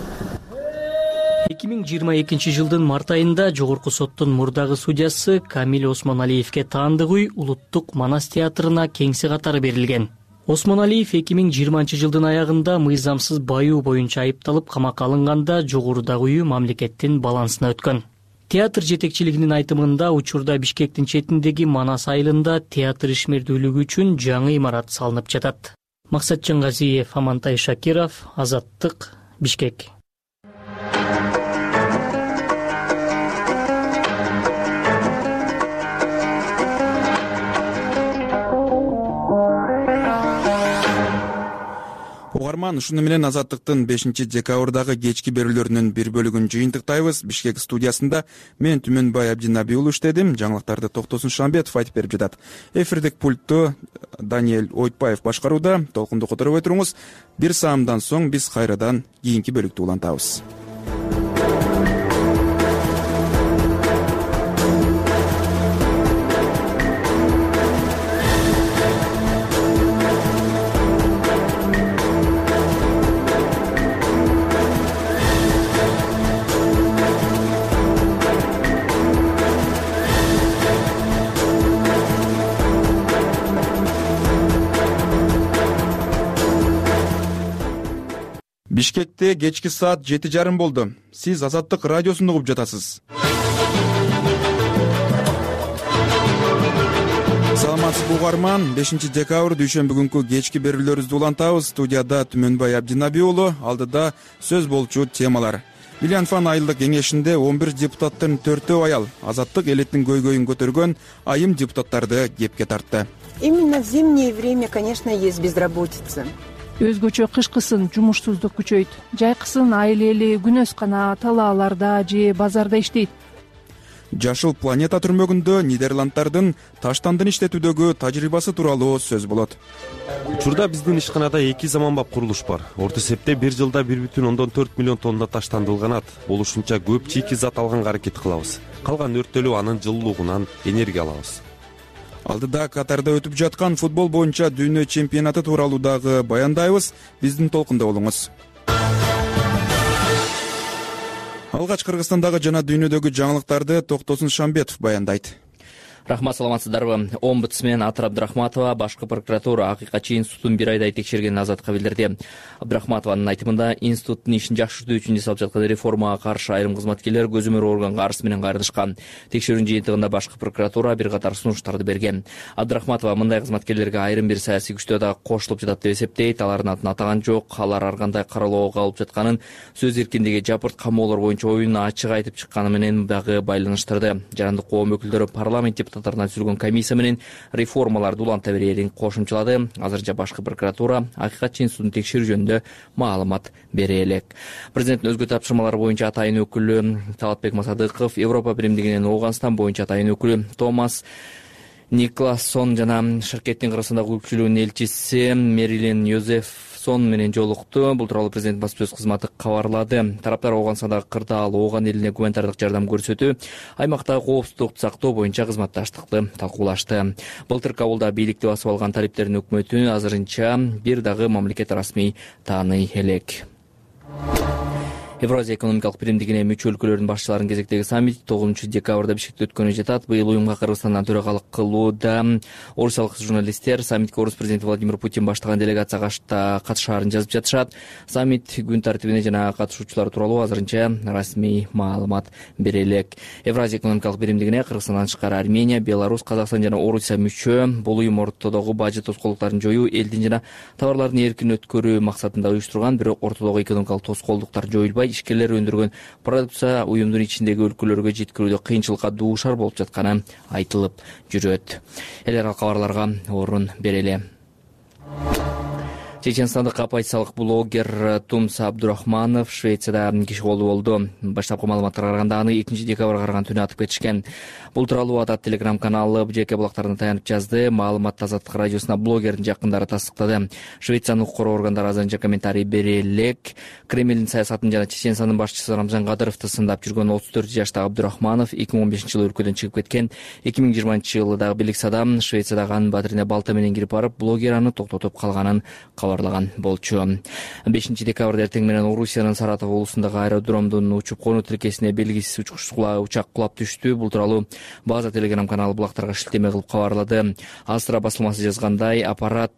2022 жылдын март айында Жогорку соттун мурдагы судьясы Камил Осмоналиевке таандыгый Улуттук Манас театрына кеңси катары берилген. Осмоналиев 2020 жылдын аягында мыйзамсыз баюу боюнча айыпталып камакка алынганда жогорудагы мамлекеттин балансына өткөн. Театр жетекчилигинин айтымында учурда Бишкектин четиндеги Манас айылында театр ишмердүүлүгү үчүн жаңы имарат салынып жатат. Максат Жангазиев, Амантай Шакиров, Азаттык, Бишкек. угарман, ушуну менен Азаттыктын 5-декабрдагы кечки берүүлөрүнүн бир бөлүгүн жыйынтыктайбыз. Бишкек студиясында мен Түмөнбай Абдинаби уулу иштедим. Жаңылыктарды Токтосун Шамбетов айтып берип жатат. Эфирдик пультту Даниэль Ойтбаев башкарууда. Толкунду которобой туруңуз. Бир саамдан соң биз кайрадан кийинки бөлүктү улантабыз. Бишкекте кечки саат 7:30 болду. Сиз Азаттык радиосунда угуп жатасыз. Саламатсызбы угарман, 5-декабрь дүйшөмбү күнкү кечки берүүлөрүбүздү улантабыз. Студияда Түмөнбай Абдинаби уулу, алдыда сөз болчу темалар. Миллиан-фан айылдык кеңешинде 11 депутаттын 4-өө аял. Азаттык элеттин көйгөйүн көтөргөн айым депутаттарды кепке тартты. Именно в зимнее время, конечно, есть безработица. Өзгөчө кышкысын жумушсуздук күчөйт. Жайкысын айыл эли күнөскана, талааларда же базарда иштейт. Жашыл планета түрмөгүндө Нидерланддардын таштандын иштетүүдөгү тажрыйбасы тууралуу сөз болот. Учурда биздин ишканада 2 заманбап курулуш бар. Орто эсепте 1 жылда 1,4 миллион тонна таштанды ылганат. Болушунча көп чийки зат алганга аракет кылабыз. Калган өрттөлүп анын жылуулугунан энергия алабыз. Алдыда Катарда өтүп жаткан футбол боюнча дүйнө чемпионаты тууралуу дагы баяндайбыз. Биздин толкунда болуңуз. Алгач Кыргызстандагы жана дүйнөдөгү жаңылыктарды Токтосун Шамбетов баяндайт. Рахмат, саламатсыздарбы. Омбудсмен Атыр Абдрахматова Башкы прокуратура Акыйкатчы институтун бир айдай текшергенин Азаттыкка билдирди. Абдрахматованын айтымында институттун ишин жакшыртуу үчүн жасалып жаткан реформага каршы айрым кызматкерлер көзөмөр органга арыз менен кайрылышкан. Текшерүүнүн жыйынтыгында Башкы прокуратура бир катар сунуштарды берген. Абдрахматова мындай кызматкерлерге айрым бир саясий күчтөр да кошулуп жатат деп эсептейт. Алардын атын атаган жок, алар ар кандай каралоого алып жатканын, сөз эркиндиги, жапырт камоолор боюнча оюн ачык айтып чыкканы менен дагы байланыштырды. Жарандык коом өкүлдөрү парламент депутаттарына түзүлгөн комиссия менен реформаларды уланта берерин кошумчалады. Азырынча Башкы прокуратура Акыйкатчы институтун текшерүү жөнүндө маалымат бере элек. Президенттин өзгө тапшырмалары боюнча атайын өкүлү Талатбек Масадыков, Европа биримдигинин Ооганстан боюнча атайын өкүлү Томас Никлассон жана Шаркеттин Кыргызстандагы өкүлчүлүгүнүн элчиси Мерилин Йозефсон менен жолукту. Бул тууралуу президент баспасөз кызматы кабарлады. Тараптар Ооганстандагы кырдаал, Ооган элине гуманитардык жардам көрсөтүү, аймактагы коопсуздукту сактоо боюнча кызматташтыкты талкуулашты. Былтыр Кабулда бийликти басып алган талиптердин өкмөтүн азырынча бир дагы мамлекет расмий тааный элек. Евразия экономикалык биримдигине мүчө өлкөлөрдүн башчыларынын кезектеги саммити 9-декабрда Бишкекте өткөнү жатат. Быйыл уюмга Кыргызстандан төрагалык кылууда орусиялык журналисттер саммитке орус президенти Владимир Путин баштаган делегация катышаарын жазып жатышат. Саммит күн тартибине жана катышуучулар тууралуу азырынча расмий маалымат бере элек. Евразия экономикалык биримдигине Кыргызстандан тышкары Армения, Беларусь, Казакстан жана Орусия мүчө. Бул уюм ортодогу бажы тоскоолдуктарын жоюу, элдин жана товарлардын эркин өткөрүү максатында уюштурган, бирок ортодогу экономикалык тоскоолдуктар жоюлбай, ишкерлер өндүргөн продукция уюмдун ичиндеги өлкөлөргө жеткирүүдө кыйынчылыкка дуушар болуп жатканы айтылып жүрөт. Эл аралык кабарларга орун берели. Чеченстандык оппозициялык блогер Тумса Абдурахманов Швецияда киши колду болду. Баштапкы маалыматтарга караганда аны 2-декабрга караган түнү атып кетишкен. Бул тууралуу Атат телеграм-каналы ЖК булактарына таянып жазды. Маалыматты Азаттык радиосуна блогердин жакындары тастыктады. Швециянын укук коргоо органдары азырынча комментарий бере элек. Кремлдин саясатын жана Чеченстандын башчысы Рамзан Кадыровду сындап жүргөн 34 жаштагы Абдурахманов 2015-жылы өлкөдөн чыгып кеткен. 2020-жылы дагы бийликчи адам Швециядагы анын батирине балта менен кирип барып, блогер аны токтотуп калганын кабарлаган болчу. 5-декабрда эртең менен Орусиянын Саратов облусундагы аэродромдун учуп конуу тилкесине белгисиз учак кулап түштү. Бул тууралуу База телеграм-каналы булактарга шилтеме кылып кабарлады. Астра басылмасы жазгандай, аппарат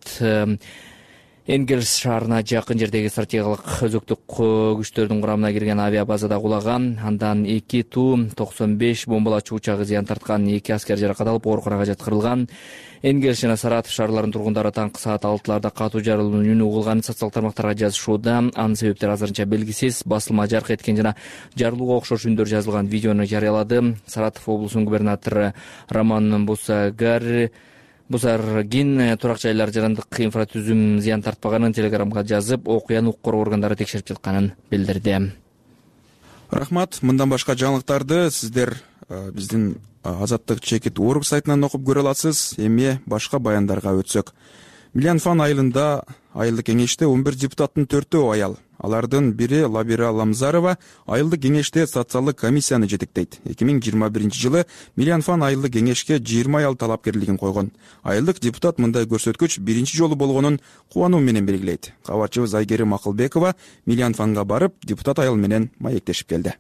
Энгельс шаарына жакын жердеги стратегиялык өзөктүк күчтөрдүн курамына кирген авиабазада кулаган. Андан 2 Ту-95 бомбалачу учагы зыян тарткан, 2 аскер жаракат алып ооруканага жаткырылган. Энгельс жана Саратов шаарларынын тургундары таңкы саат 6-ларда катуу жарылуунун үнү угулганын социалдык тармактарга жазышууда. Анын себептери азырынча белгисиз. Басылма жарк эткен жана жарылууга окшош үндөр жазылган видеону жарыялады. Саратов облусунун губернатору Роман Бузаргин турак жайлар жарандык инфратүзүм зыян тартпаганын телеграмга жазып, окуяны укук коргоо органдары текшерип жатканын билдирди. Рахмат. Мындан башка жаңылыктарды сиздер биздин Азаттык чекит орг сайтынан окуп көрө аласыз. Эми башка баяндарга өтсөк. Милянфан айылында айылдык кеңеште 11 депутаттын 4-өө аял. Алардын бири Лабира Ламзарова айылдык кеңеште социалдык комиссияны жетектейт. 2021 жылы Милянфан айылдык кеңешке 20 аял талапкерлигин койгон. Айылдык депутат мындай көрсөткүч биринчи жолу болгонун кубануу менен белгилейт. Кабарчыбыз Айгерим Акылбекова Милянфанга барып, депутат айыл менен маектешип келди.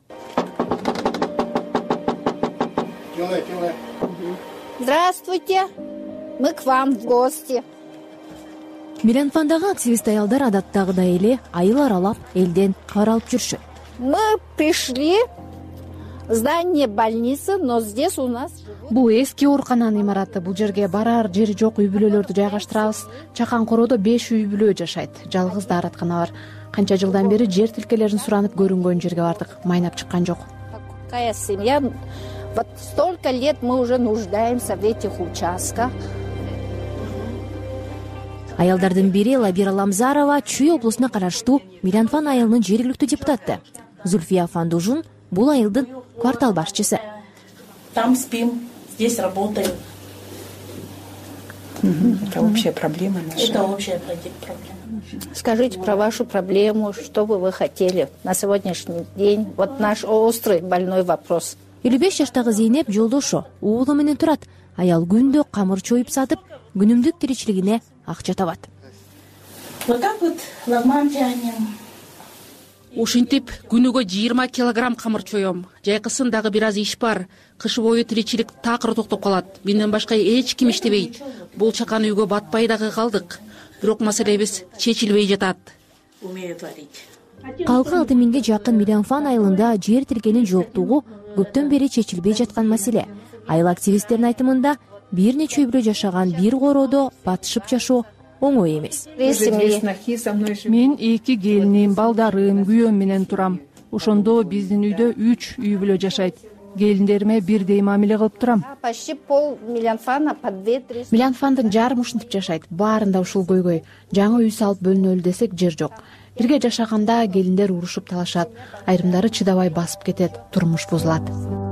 Здравствуйте, мы к вам в гости. Милянфандагы активист аялдар адаттагыдай эле айыл аралап элден кабар алып жүрүшөт. Мы пришли в здание больницы, но здесь у нас... Бул эски оорукананын имараты. Бул жерге барар жери жок үй бүлөлөрдү жайгаштырабыз. Чакан короодо 5 үй бүлө жашайт. Жалгыз даараткана бар. Канча жылдан бери жер тилкелерин суранып көрүнгөн жерге бардык. Майнап чыккан жок. Какая семья? Вот столько лет мы уже нуждаемся в этих участках. Аялдардын бири Лабира Ламзарова Чүй облусуна караштуу Милянфан айылынын жергиликтүү депутаты. Зульфия Фандужун бул айылдын квартал башчысы. Там спим, здесь работаем. Это общая проблема наша. Это общая проблема. Скажите про вашу проблему, что бы вы хотели на сегодняшний день? Вот наш острый больной вопрос. 55 жаштагы Зейнеп жолдошу уулу менен турат. Аял күндө камыр чоюп сатып, күнүмдүк тиричилигине акча табат. Вот так вот ломаем, тянем. Ушинтип күнүгө 20 килограмм камыр чоем. Жайкысын дагы бир аз иш бар. Кыш бою тиричилик такыр токтоп калат. Менден башка эч ким иштебейт. Бул чакан үйгө батпай дагы калдык. Бирок маселебиз чечилбей жатат. Умею творить. Калкы 6000 жакын Милянфан айылында жер тилкенин жоктугу көптөн бери чечилбей жаткан маселе. Айыл активисттердин айтымында бир нече үй бүлө жашаган бир короодо батышып жашоо оңой эмес. Мен 2 келиним, балдарым, күйөөм менен турам. Ошондо биздин үйдө 3 үй бүлө жашайт. Келиндериме бирдей мамиле кылып турам. Почти пол Милянфана по 2-3. Милянфандын жарым ушинтип жашайт. Баарында ушул көйгөй. Жаңы үй салып бөлүнөлү десек жер жок. Бирге жашаганда келиндер урушуп талашат. Айрымдары чыдабай басып кетет, турмуш бузулат.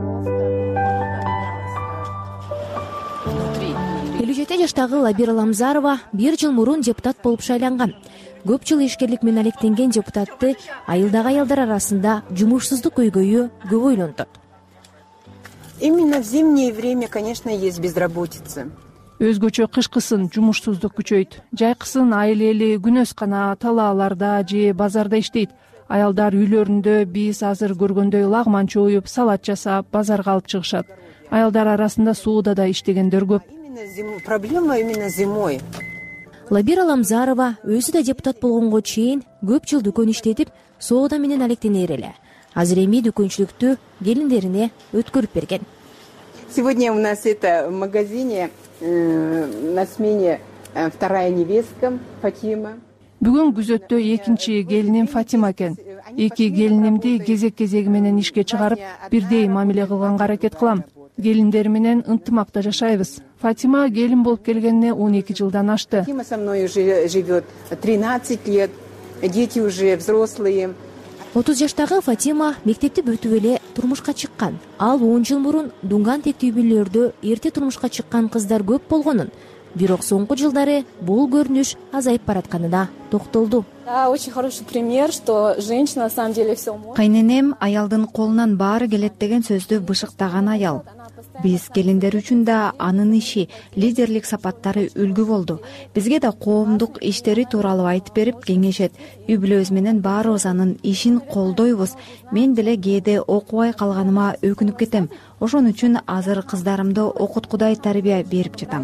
57 жаштагы Лабира Ламзарова 1 жыл мурун депутат болуп шайланган. Көп жыл ишкерлик менен алектенген депутатты айылдагы аялдар арасында жумушсуздук көйгөйү көп ойлонтот. Именно в зимнее время, конечно, есть безработица. Өзгөчө кышкысын жумушсуздук күчөйт. Жайкысын айыл эли күнөскана, талааларда же базарда иштейт. Аялдар үйлөрүндө биз азыр көргөндөй лагман чоюп, салат жасап, базарга алып чыгышат. Аялдар арасында сууда да иштегендер көп. Проблема именно зимой. Лабира Ламзарова өзү да депутат болгонго чейин көп жыл дүкөн иштетип, соода менен алектенер эле. Азыр эми дүкөнчүлүктү келиндерине өткөрүп берген. Сегодня у нас это в магазине на смене вторая невестка Фатима. Бүгүн күзөттө экинчи келиним Фатима экен. 2 келинимди кезек-кезеги менен ишке чыгарып, бирдей мамиле кылганга аракет кылам. Келиндер менен ынтымакта жашайбыз. Фатима келин болуп келгенине 12 жылдан ашты. Фатима со мной уже живет 13 лет, дети уже взрослые. 30 жаштагы Фатима мектепти бүтүп эле турмушка чыккан. Ал 10 жыл мурун дунган тектүү үй бүлөлөрдө эрте турмушка чыккан кыздар көп болгонун, бирок соңку жылдары бул көрүнүш азайып баратканына токтолду. Да, очень хороший пример, что женщина на самом деле все может. Кайненем аялдын колунан баары келет деген сөздү бышыктаган аял. Биз келиндер үчүн да анын иши, лидерлик сапаттары үлгү болду. Бизге да коомдук иштери тууралуу айтып берип кеңешет. Үй бүлөбүз менен баарыбыз анын ишин колдойбуз. Мен деле кээде окубай калганыма өкүнүп кетем. Ошон үчүн азыр кыздарымды окуткудай тарбия берип жатам.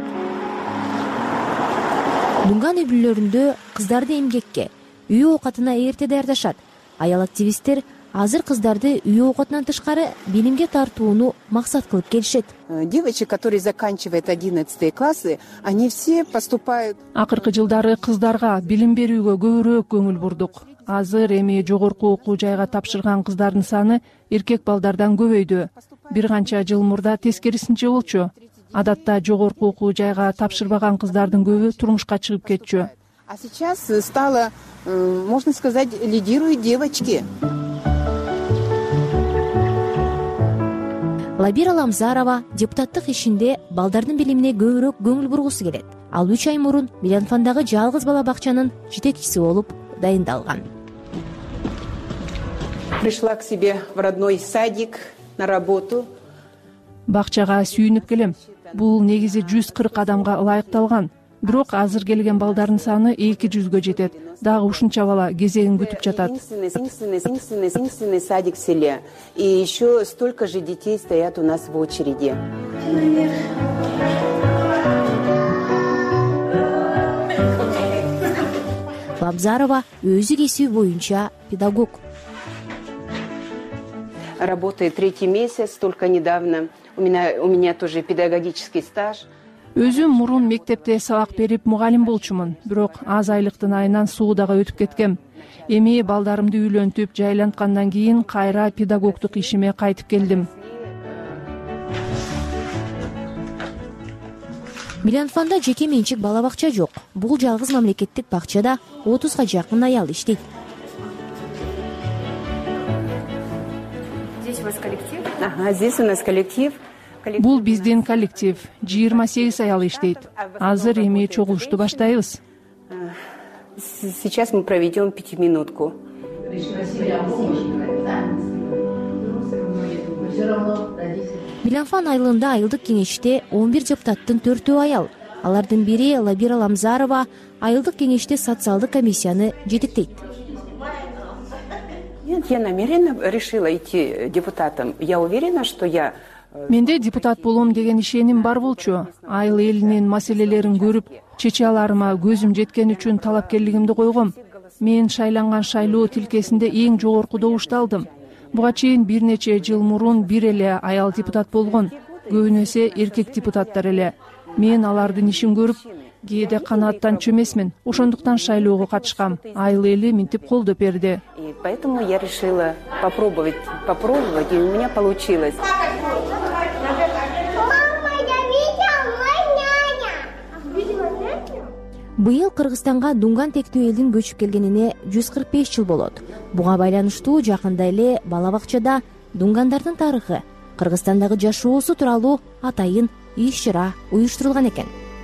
Дунган үй бүлөлөрүндө кыздарды эмгекке, үй оокатына эрте даярдашат. Аял активисттер азыр кыздарды үй оокатынан тышкары билимге тартууну максат кылып келишет. Девочки, которые заканчивают 11 классы, они все поступают. Акыркы жылдары кыздарга билим берүүгө көбүрөөк көңүл бурдук. Азыр эми жогорку окуу жайга тапшырган кыздардын саны эркек балдардан көбөйдү. Бир канча жыл мурда тескерисинче болчу. адатта жогорку окуу жайга тапшырбаган кыздардын көбү турмушка чыгып кетчү. А сейчас стало, можно сказать, лидируют девочки. Лабира Ламзарова депутаттык ишинде балдардын билимине көбүрөөк көңүл бургусу келет. Ал 3 ай мурун Милянфандагы жалгыз бала бакчанын жетекчиси болуп дайындалган. Пришла к себе в родной садик на работу. Бакчага сүйүнүп келем. Бул негизи 140 адамга ылайыкталган. Бирок азыр келген балдардын саны 200-гө жетет. Дагы ушунча бала кезегин күтүп жатат. Единственный садик в селе. И еще столько же детей стоят у нас в очереди. Лабзарова өзү кесиби боюнча педагог. Работает 3-й месяц, только недавно. У меня тоже педагогический стаж. Өзүм мурун мектепте сабак берип мугалим болчумун, бирок аз айлыктын айынан суудага өтүп кеткем. Эми балдарымды үйлөнтүп, жайланткандан кийин кайра педагогдук ишиме кайтып келдим. Милянфанда жеке менчик бала бакча жок. Бул жалгыз мамлекеттик бакчада 30га жакын аял иштейт. Здесь у вас коллектив? Ага, здесь у нас коллектив. Бул биздин коллектив. 28 аял иштейт. Азыр эми чогулушту баштайбыз. Сейчас мы проведем 5-минутку. Милянфан айылында айылдык кеңеште 11 депутаттын 4-өө аял. Алардын бири Лабира Ламзарова айылдык кеңеште социалдык комиссияны жетектейт. Нет, я намеренно решила идти депутатом. Я уверена, что я... Менде депутат болом деген ишеним бар болчу. Айыл элинин маселелерин көрүп, чече аларыма көзүм жеткен үчүн талапкерлигимди койгом. Мен шайланган шайлоо тилкесинде эң жогорку добушту алдым. Буга чейин бир нече жыл мурун бир эле аял депутат болгон. Көбүнө эсе эркек депутаттар эле. Мен алардын ишин көрүп, кээде канааттанчу эмесмин. Ошондуктан шайлоого катышкам. Айыл эли минтип колдоп берди. И поэтому я решила попробовать, и у меня получилось. Быйыл Кыргызстанга дунган тектүү элдин көчүп келгенине 145 жыл болот. Буга байланыштуу жакында эле бала бакчада дунгандардын тарыхы, Кыргызстандагы жашоосу тууралуу атайын иш-чара уюштурулган экен.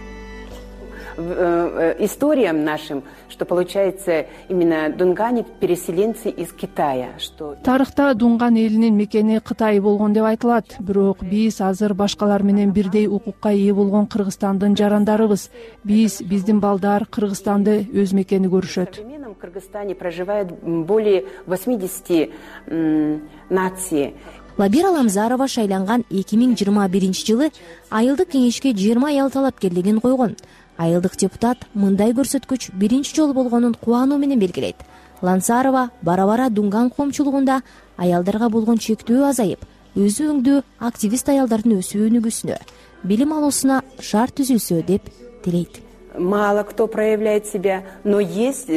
Историям нашим, что получается именно дунгане переселенцы из Китая. Тарыхта дунган элинин мекени Кытай болгон деп айтылат, бирок биз азыр башкалар менен бирдей укукка ээ болгон Кыргызстандын жарандарыбыз. Биздин балдар Кыргызстанды өз мекени көрүшөт. В Кыргызстане проживает более 80 наций. Лабира Ламзарова шайланган 2021 жылы айылдык кеңешке 20 аял талапкерлигин койгон. Айылдык депутат мындай көрсөткүч биринчи жолу болгонун кубануу менен белгилейт. Лансарова бара-бара дунган коомчулугунда аялдарга болгон чектөө азайып, өзү өңдүү активист аялдардын өсүү өнүгүүсүнө, билим алуусуна шарт түзүлсө деп тилейт. Мало кто проявляет себя, но есть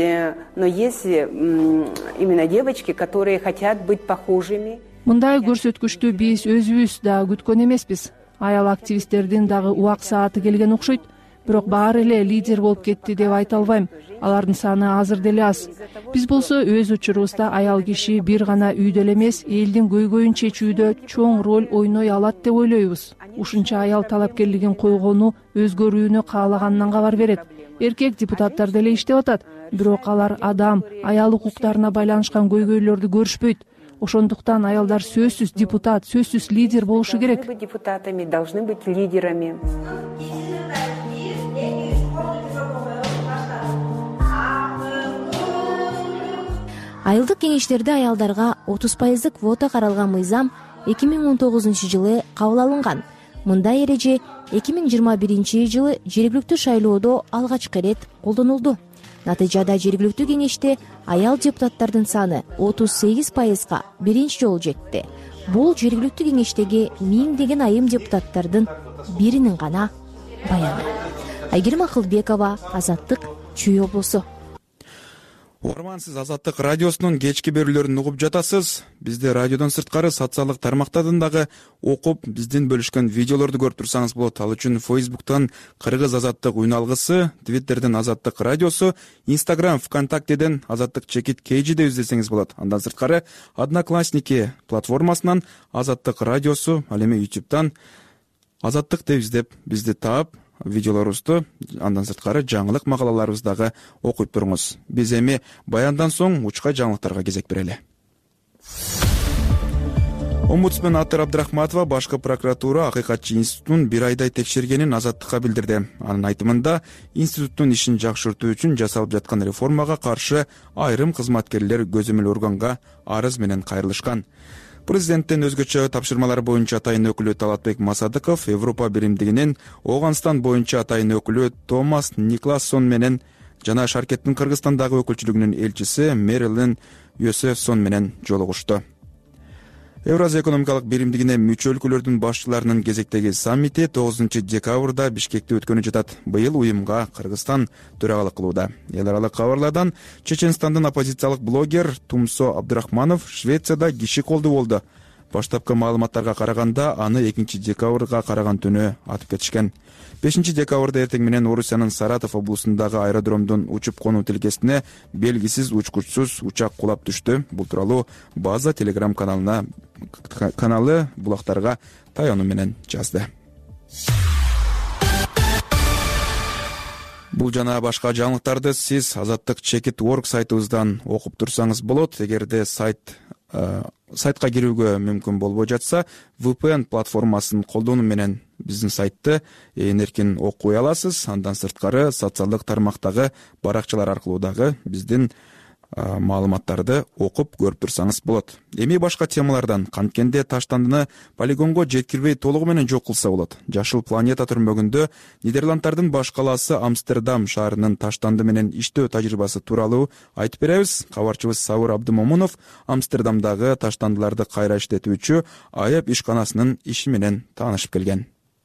именно девочки, которые хотят быть похожими. Мындай көрсөткүчтү биз өзүбүз да күткөн эмеспиз. Аял активисттердин дагы убак сааты келген окшойт. Бирок баары эле лидер болуп кетти деп айта албайм. Алардын саны азыр деле аз. Биз болсо өз учурубузда аял киши бир гана үйдө эле эмес, элдин көйгөйүн чечүүдө чоң роль ойной алат деп ойлойбуз. Ушунча аял талапкерлигин койгону өзгөрүүнү каалаганынан кабар берет. Эркек депутаттар деле иштеп атат, бирок алар адам, аял укуктарына байланышкан көйгөйлөрдү көрүшпөйт. Ошондуктан аялдар сөзсүз депутат, сөзсүз лидер болушу керек. Депутатами должны быть лидерами. Айылдык кеңештерде аялдарга 30% квота каралган мыйзам 2019 жылы кабыл алынган. Мындай эреже 2021 жылы жергиликтүү шайлоодо алгачкы ирет колдонулду. Натыйжада жергиликтүү кеңеште аял депутаттардын саны 38%га биринчи жолу жетти. Бул жергиликтүү кеңештеги миңдеген айым депутаттардын биринин гана баяны. Айгерим Акылбекова, Азаттык, Чүй облусу. Угарман, сиз Азаттык радиосунун кечки берүүлөрүн угуп жатасыз. Бизди радиодон сырткары социалдык тармактардан дагы окуп, биздин бөлүшкөн видеолорду көрүп турсаңыз болот. Ал үчүн Facebook'тан Кыргыз Азаттык үн алгысы, Twitter'ден Азаттык радиосу, Instagram, ВКонтактеден Азаттык чекит KG деп издесеңиз болот. Андан сырткары Одноклассники платформасынан Азаттык радиосу, ал эми YouTube'дан Азаттык деп издеп бизди таап, видеолорубузду, андан сырткары жаңылык макалаларыбызды дагы окуп туруңуз. Биз эми баяндан соң учка жаңылыктарга кезек берели. Омбудсмен Атыр Абдрахматова башкы прокуратура Акыйкатчы институтунун бир айдай текшергенин Азаттыкка билдирди. Анын айтымында, институттун ишин жакшыртуу үчүн жасалып жаткан реформага каршы айрым кызматкерлер көзөмөл органга арыз менен кайрылышкан. Президенттен өзгөчө тапшырмалар боюнча атайын өкүлү Талатбек Масадыков, Европа биримдигинин Ооганстан боюнча атайын өкүлү Томас Никлассон менен жана Шаркеттин Кыргызстандагы өкүлчүлүгүнүн элчиси Мерилин Йосефсон менен жолугушту. Евразия экономикалык биримдигине мүчө өлкөлөрдүн башчыларынын кезектеги саммити 9 декабрда Бишкекте өткөнү жатат. Быйыл уюмга Кыргызстан төрагалык кылууда. Эл аралык кабарлардан Чеченстандын оппозициялык блогер Тумсо Абдрахманов Швецияда киши колду болду. Баштапкы маалыматтарга караганда, аны 2 декабрга караган түнү атып кетишкен. 5 декабрда эртең менен Орусиянын Саратов облусундагы аэродромдун учуп конуу тилкесине белгисиз учкучсуз учак кулап түштү. Бул тууралуу База Телеграм каналы булактарга таянуу менен жазды. Бул жана башка жаңылыктарды сиз Азаттык чекит.org сайтыбыздан окуп турсаңыз болот. Эгерде сайтка кирүүгө мүмкүн болбой жатса, VPN платформасын колдонуу менен биздин сайтты эркин окуй аласыз. Андан сырткары социалдык тармактагы баракчалар аркылуу дагы биздин маалыматтарды окуп көрүп турсаңыз болот. Эми башка темалардан, канткенде таштандыны полигонго жеткирбей толугу менен жок кылса болот. Жашыл планета түрмөгүндө Нидерланддардын баш калаасы Амстердам шаарынын таштанды менен иштөө тажрыйбасы тууралуу айтып беребиз. Кабарчыбыз Сауыр Абдымомунов Амстердамдагы таштандыларды кайра иштетүүчү АЭП ишканасынын иши менен таанышып келген.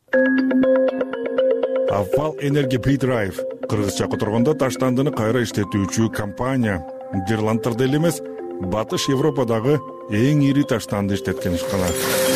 Аввал Энерги Придрайв кыргызча которгондо таштандыны кайра иштетүүчү компания. Нидерланддарда эле эмес, Батыш Европадагы эң ири таштанды иштеткен ишкана.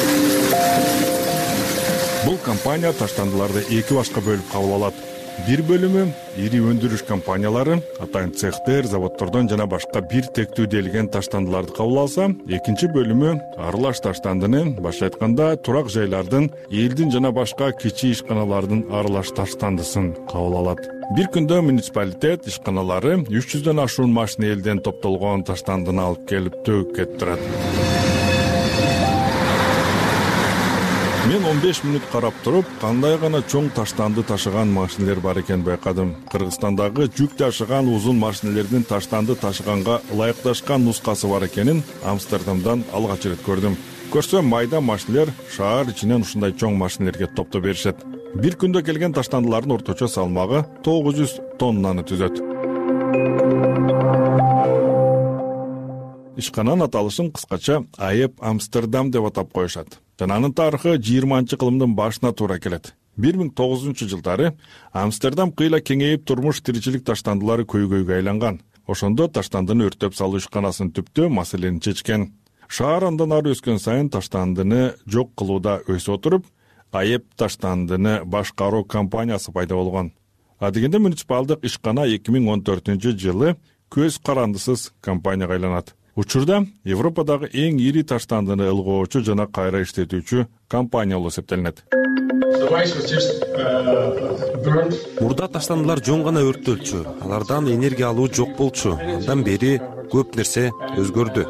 Бул компания таштандыларды 2 башка бөлүп кабыл алат. Бир бөлүмү ири өндүрүш компаниялары, атайын цехтер, заводдордон жана башка бир тектүү делген таштандыларды кабыл алса, экинчи бөлүмү аралаш таштандыны, башка айтканда турак жайлардын, элдин жана башка кичи ишканалардын аралаш таштандысын кабыл алат. Бир күндө муниципалитет ишканалары 300дөн ашуун машина элден топтолгон таштандыны алып келип төгүп кетип турат. Мен 15 мүнөт карап туруп, кандай гана чоң таштанды ташыган машинелер бар экен байкадым. Кыргызстандагы жүк ташыган узун машинелердин таштанды ташыганга ылайыкташкан нускасы бар экенин Амстердамдан алгач ирет көрдүм. Көрсөм, майда машинелер шаар ичинен ушундай чоң машинелерге топтоп беришет. Бир күндө келген таштандылардын орточо салмагы 900 тоннаны түзөт. Ишкананын аталышын кыскача АЭП Амстердам деп атап коюшат. Жана анын тарыхы 20-кылымдын башына туура келет. 1900-жылдары Амстердам кыйла кеңейип турмуш тиричилик таштандылары көйгөйгө айланган. Ошондо таштандыны өрттөп салуу ишканасын түптөө маселени чечкен. Шаар андан ары өскөн сайын таштандыны жок кылууда өсүп отуруп, АЭП таштандыны башкаруу компаниясы пайда болгон. Адегенде муниципалдык ишкана 2014-жылы көз карандысыз компанияга айланат. Учурда Европадагы эң ири таштандыны ылгоочу жана кайра иштетүүчү компания болуп эсептелинет. Мурда таштандылар жөн гана өрттөлчү, алардан энергия алуу жок болчу. Андан бери көп нерсе өзгөрдү.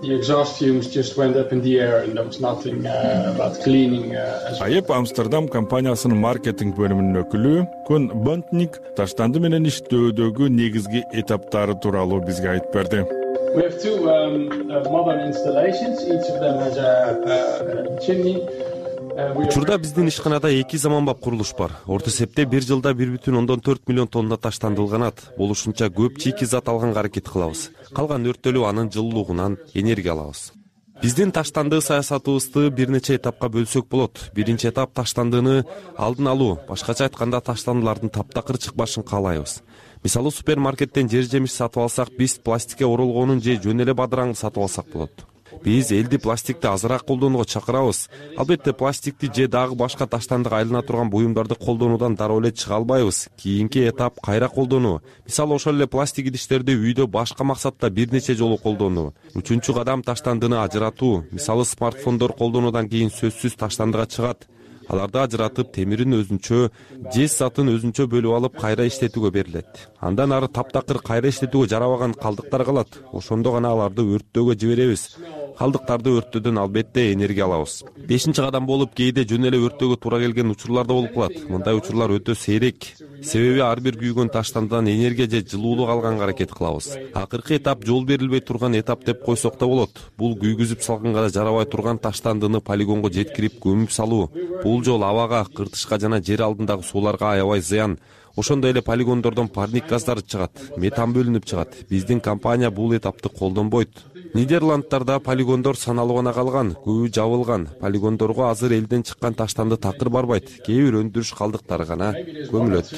АЭП Амстердам компаниясынын маркетинг бөлүмүнүн өкүлү Кун Бонтник таштанды менен иштөөдөгү негизги этаптары тууралуу бизге айтып берди. We have two modern installations. Each of them has a chimney. Учурда биздин ишканада 2 заманбап курулуш бар. Орто эсепте 1 жылда 1,4 миллион тонна таштанды алганат. Болушунча көп чийки зат алганга аракет кылабыз. Калган өрттөлүп анын жылуулугунан энергия алабыз. Биздин таштанды саясатыбызды бир нече этапка бөлсөк болот. Биринчи этап таштандыны алдын алуу, башкача айтканда таштандылардын таптакыр чыкпашын каалайбыз. Мисалы супермаркеттен жер жемиш сатып алсак, биз пластикке оролгонун же жөн эле бадыраңды сатып алсак болот. Биз элди пластикти азыраак колдонууга чакырабыз. Албетте пластикти же дагы башка таштандык айлана турган буюмдарды колдонуудан дароо эле чыга албайбыз. Кийинки этап кайра колдонуу. Мисалы ошол эле пластик идиштерди үйдө башка максатта бир нече жолу колдонуу. Үчүнчү кадам таштандыны ажыратуу. Мисалы смартфондор колдонуудан кийин сөзсүз таштандыга чыгат. Аларды ажыратып, темирин өзүнчө, жез затын өзүнчө бөлүп алып кайра иштетүүгө берилет. Андан ары таптакыр кайра иштетүүгө жарабаган калдыктар калат. Ошондо гана аларды өрттөөгө жиберебиз. Калдыктарды өрттөөдөн албетте энергия алабыз. 5-чи кадам болуп кээде жөн эле өрттөөгө туура келген учурлар да болуп калат. Мындай учурлар өтө сейрек. Себеби ар бир күйгөн таштандыдан энергия же жылуулук алганга аракет кылабыз. Акыркы этап жол берилбей турган этап деп койсок да болот. Бул күйгүзүп салганга да жарабай турган таштандыны полигонго жеткирип көмүп салуу. Бул жол абага, кыртышка жана жер алдындагы сууларга аябай зыян. Ошондой эле полигондордон парник газдары чыгат, метан бөлүнүп чыгат. Биздин компания бул этапты колдонбойт. Нидерландтарда полигондор саналуу гана калган, көбү жабылган. Полигондорго азыр элден чыккан таштанды такыр барбайт. Кээ бир өндүрүш калдыктары гана көмүлөт.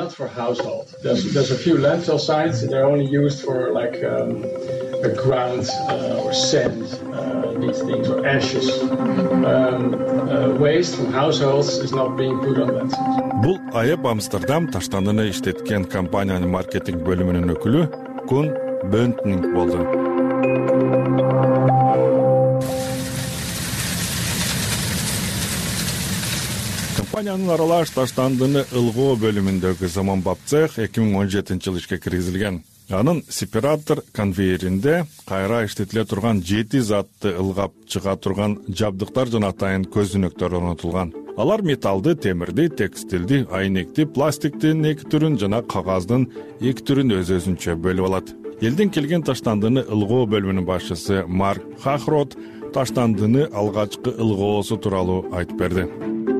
Бул АЭП Амстердам таштандыны иштеткен компаниянын маркетинг бөлүмүнүн өкүлү Кун Бөнтнинг болду. Компаниянын аралаш таштандыны ылгоо бөлүмүндөгү заманбап цех 2017-жылы ишке киргизилген. Анын сепаратор конвейеринде кайра иштетиле турган 7 затты ылгап чыга турган жабдыктар жана атайын көзүнөктөр орнотулган. Алар металлды, темирди, текстилди, айнекти, пластиктин 2 түрүн жана кагаздын 2 түрүн өз-өзүнчө бөлүп алат. Элден келген таштандыны ылгоо бөлүмүнүн башчысы Марк Хахрот таштандыны алгачкы ылгоосу тууралуу айтып берди.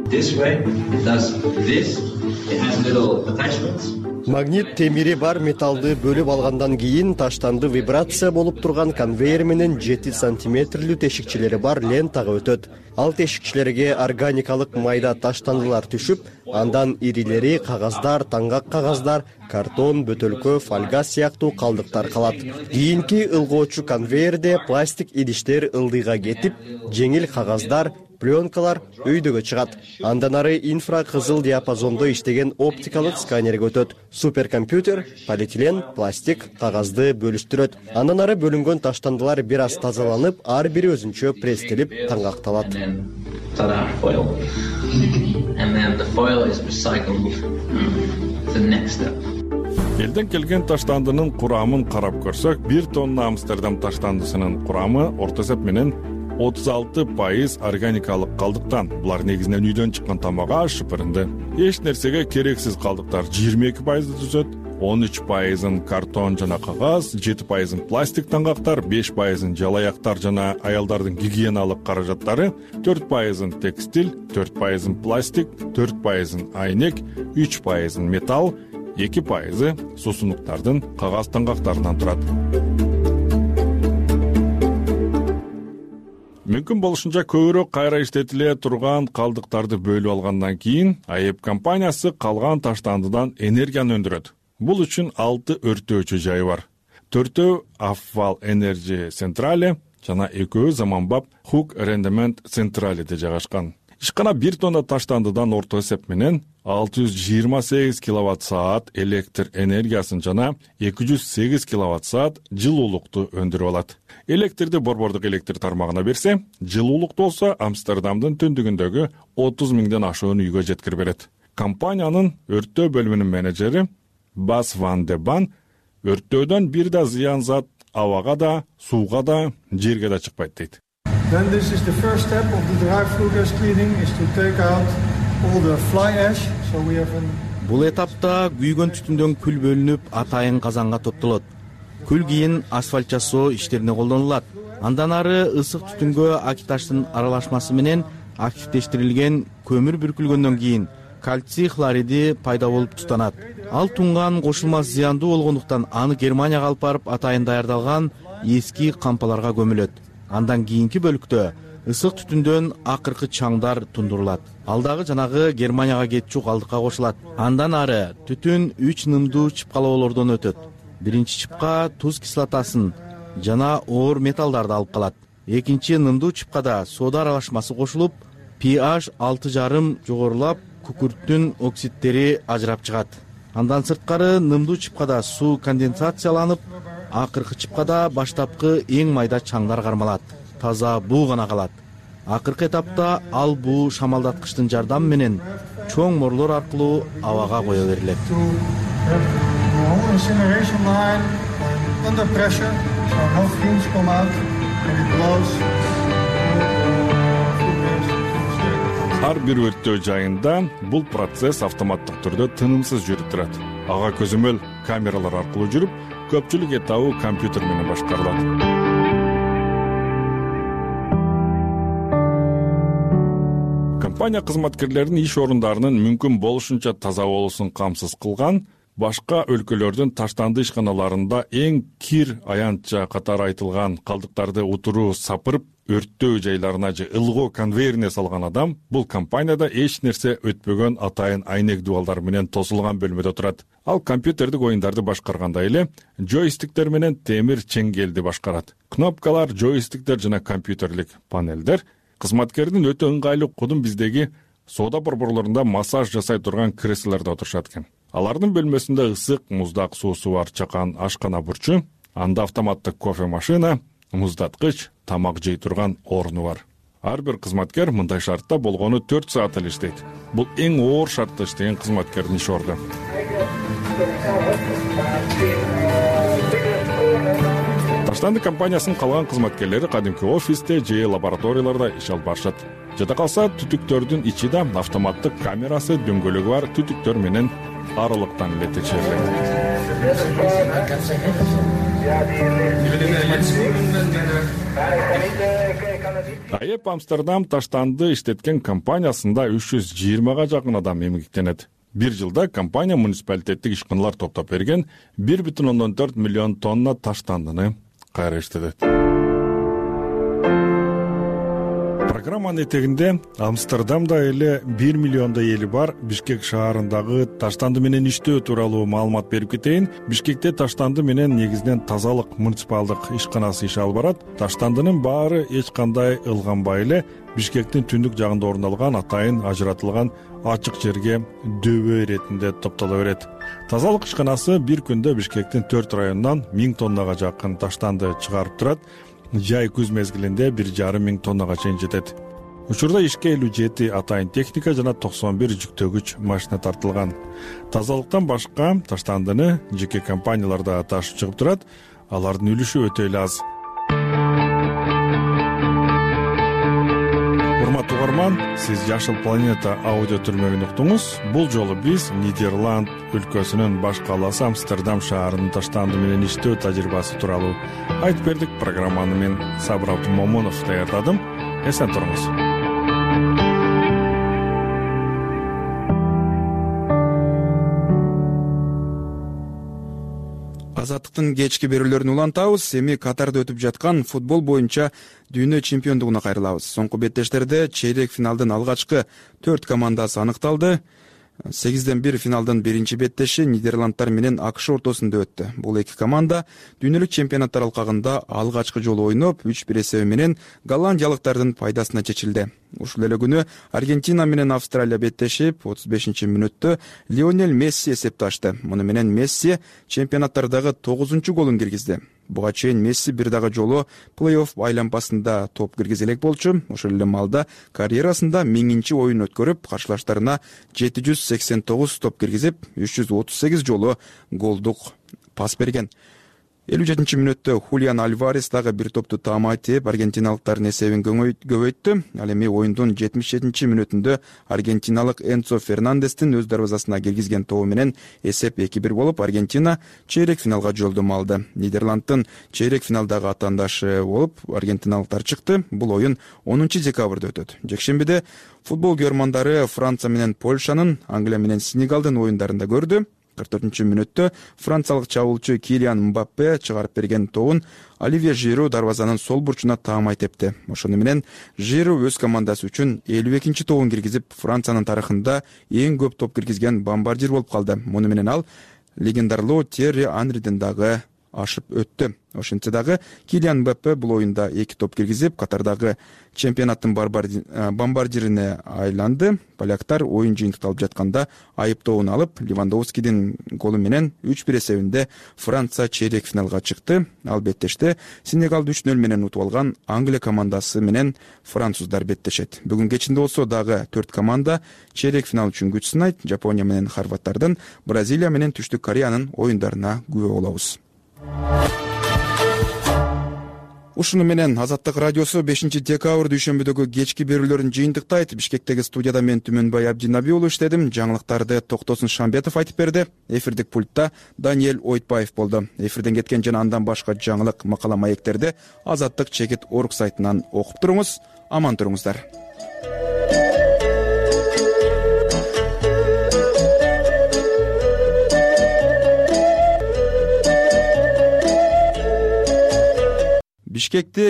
Магнит темири бар металлды бөлүп алгандан кийин таштанды вибрация болуп турган конвейер менен 7 сантиметрлүү тешикчелери бар лентага өтөт. Ал тешикчелерге органикалык майда таштандылар түшүп, андан ирилери кагаздар, таңгак кагаздар, картон, бөтөлкө, фольга сыяктуу калдыктар калат. Кийинки ылгоочу конвейерде пластик идиштер ылдыйга кетип, жеңил кагаздар, пленкалар өйдөгө чыгат. Андан ары инфракызыл диапазондо иштеген оптикалык сканерге өтөт. Суперкомпьютер полиэтилен, пластик, кагазды бөлүштүрөт. Андан ары бөлүнгөн таштандылар бир аз тазаланып, ар бири өзүнчө пресстелип таңгакталат. Элден келген таштандынын курамын карап көрсөк, 1 тонна Амстердам таштандысынын курамы орто эсеп менен 36% органикалык калдыктан. Булар негизинен үйдөн чыккан тамак аш, шыпырынды. Эч нерсеге керексиз калдыктар 22% түзөт, 13% картон жана кагаз, 7% пластик таңгактар, 5% жалаяктар жана аялдардын гигиеналык каражаттары, 4% текстиль, 4% пластик, 4% айнек, 3% металл, 2% суусундуктардын кагаз таңгактарынан турат. Мүмкүн болушунча көбүрөөк кайра иштетиле турган калдыктарды бөлүп алгандан кийин АЭП компаниясы калган таштандыдан энергияны өндүрөт. Бул үчүн 6 өрттөөчү жайы бар. 4 Affal Energy Centrale жана 2 заманбап Hook Rendement Centrale'де жайгашкан. Ишкана 1 тонна таштандыдан орто эсеп менен 628 киловатт-саат электр энергиясын жана 208 киловатт-саат жылуулукту өндүрүп алат. Электрди борбордук электр тармагына берсе, жылуулук болсо Амстердамдын түндүгүндөгү 30 миңден ашуун үйгө жеткирип берет. Компаниянын өрттөө бөлүмүнүн менеджери Бас Ван де Бан өрттөөдөн бир да зыян зат абага да, сууга да, жерге да чыкпайт дейт. Then this is the first step of the dry flue gas cleaning is to take out all the fly ash. So we have Бул этапта күйгөн түтүндөн күл бөлүнүп, атайын казанга топтолот. Күл кийин асфальт жасоо иштерине колдонулат. Андан ары ысык түтүнгө акиташтын аралашмасы менен активдештирилген көмүр бүркүлгөндөн кийин кальций хлориди пайда болуп тутанат. Ал тунган кошулма зыяндуу болгондуктан аны Германияга алып барып атайын даярдалган эски кампаларга көмүлөт. Андан кийинки бөлүктө ысык түтүндөн акыркы чаңдар тундурулат. Ал дагы жанагы Германияга кетчү калдыкка кошулат. Андан ары түтүн 3 нымдуу чыпкалоолордон өтөт. Биринчи чыпка туз кислотасын жана оор металлдарды алып калат. Экинчи нымдуу чыпкада сода аралашмасы кошулуп, pH 6,5 жогорулап, күкүрттүн оксидтери ажырап чыгат. Андан сырткары нымдуу чыпкада суу конденсацияланып, акыркы чыпкада баштапкы эң майда чаңдар кармалат. Таза буу гана калат. Акыркы этапта ал буу шамалдаткычтын жардамы менен чоң морлор аркылуу абага кое берилет. Ар бир өрттөө жайында бул процесс автоматтык түрдө тынымсыз жүрүп турат. Ага көзөмөл камералар аркылуу жүрүп, көпчүлүк этабы компьютер менен башкарылат. Компания кызматкерлеринин иш орундарынын мүмкүн болушунча таза болуусун камсыз кылган, башка өлкөлөрдүн таштанды ишканаларында эң кир аянтча катары айтылган калдыктарды утуруу сапырып, өрттөө жайларына же ылгоо конвейерине салган адам бул компанияда эч нерсе өтпөгөн атайын айнек дубалдар менен тосулган бөлмөдө турат. Ал компьютердик оюндарды башкаргандай эле джойстиктер менен темир чеңгелди башкарат. Кнопкалар, джойстиктер жана компьютерлик панелдер кызматкердин өтө ыңгайлуу кудум биздеги соода борборлорунда массаж жасай турган креслолордо отурушат экен. Алардын бөлмөсүндө ысык, муздак суусу бар чакан ашкана бурчу, анда автоматтык кофе машина, муздаткыч, тамак жей турган орну бар. Ар бир кызматкер мындай шартта болгону 4 саат эле иштейт. Бул эң оор шартта иштеген кызматкердин иш орду. Таштанды компаниясынын калган кызматкерлери кадимки офисте же лабораторияларда иш алып барышат. Жада калса түтүктөрдүн ичи да автоматтык камерасы, дөңгөлөгү бар түтүктөр менен аралыктан эле текшерилет. АЭП Амстердам таштанды иштеткен компаниясында 320 жакын адам эмгектенет. Бир жылда компания муниципалитеттик ишканалар топтоп берген 1,4 миллион тонна таштандыны кайра иштетет. Программанын этегинде Амстердамда эле 1 миллиондой эли бар Бишкек шаарындагы таштанды менен иштөө тууралуу маалымат берип кетейин. Бишкекте таштанды менен негизинен тазалык муниципалдык ишканасы иш алып барат. Таштандынын баары эч кандай ылганбай эле Бишкектин түндүк жагында орун алган атайын ажыратылган ачык жерге дөбө иретинде топтоло берет. Тазалык ишканасы бир күндө Бишкектин 4 районунан 1000 тоннага жакын таштанды чыгарып турат. Жай күз мезгилинде 1,5 миң тоннага чейин жетет. Учурда ишке 57 атайын техника жана 91 жүктөгүч машина тартылган. Тазалыктан башка таштандыны жеке компанияларда ташып чыгып турат. Алардын үлүшү өтө эле аз. Урматтуу угарман, сиз Жашыл планета аудио түрмөгүн уктуңуз. Бул жолу биз Нидерланд өлкөсүнүн баш калаасы Амстердам шаарынын таштанды менен иштөө тажрыйбасы тууралуу айтып бердик. Программаны мен Сабыр Абдумомунов даярдадым. Эсен туруңуз. Азаттыктын кечки берүүлөрүн улантабыз. Эми Катарда өтүп жаткан футбол боюнча дүйнө чемпиондугуна кайрылабыз. Соңку беттештерде чейрек финалдын алгачкы 4 командасы аныкталды. 8-1 финалдын биринчи беттеши Нидерландтар менен АКШ ортосунда өттү. Бул эки команда дүйнөлүк чемпионаттар алкагында алгачкы жолу ойноп, 3-1 эсеби менен голландиялыктардын пайдасына чечилди. Ушул эле күнү Аргентина менен Австралия беттешип, 35-мүнөттө Лионель Месси эсепти ачты. Муну менен Месси чемпионаттардагы 9-чу голун киргизди. Буга чейин Месси бир дагы жолу плей-офф айлампасында топ киргизе элек болчу. Ошол эле маалда карьерасында 1000-чи оюн өткөрүп, каршылаштарына 789 топ киргизип, 338 жолу голдук пас берген. 57-мүнөттө Хулиан Альварес дагы бир топту таамай тээп, аргентиналыктардын эсебин көбөйттү. Ал эми оюндун 77-мүнөтүндө аргентиналык Энцо Фернандестин өз дарбазасына киргизген тобу менен эсеп 2-1 болуп, Аргентина чейрек финалга жолдомо алды. Нидерландтын чейрек финалдагы атаандашы болуп аргентиналыктар чыкты. Бул оюн 10 декабрда өтөт. Жекшембиде футбол көрмандары Франция менен Польшанын, Англия менен Сенегалдын оюндарын да көрдү. 44-мүнөттө франциялык чабуулчу Килиан Мбаппе чыгарып берген тобун Оливье Жиру дарбазанын сол бурчуна таамай тепти. Ошону менен Жиру өз командасы үчүн 52-чи тобун киргизип, Франциянын тарыхында эң көп топ киргизген бомбардир болуп калды. Муну менен ал легендарлуу Терри Анриден дагы ашып өттү. Ошентсе дагы Килиан Мбаппе бул оюнда 2 топ киргизип, катардагы чемпионаттын бомбардирине айланды. Поляктар оюн жыйынтыкталып жатканда айыптообун алып, Левандовскийдин голу менен 3-1 эсебинде Франция чейрек финалга чыкты. Ал беттеште Сенегалды 3-0 менен утуп алган Англия командасы менен француздар беттешет. Бүгүн кечинде болсо дагы 4 команда чейрек финал үчүн күч сынайт. Жапония менен хорваттардын, Бразилия менен Түштүк Кореянын оюндарына күбө болобуз. Ушуну менен Азаттык радиосу 5-декабрь дүйшөмбүдөгү кечки берүүлөрүн жыйынтыктайт. Бишкектеги студияда мен Түмөнбай Абдинаби уулу иштедим. Жаңылыктарды Токтосун Шамбетов айтып берди. Эфирдик пультта Даниэль Ойтбаев болду. Эфирден кеткен жана андан башка жаңылык, макала, маектерди Азаттык-org сайтынан окуп туруңуз. Аман туруңуздар. Бишкекте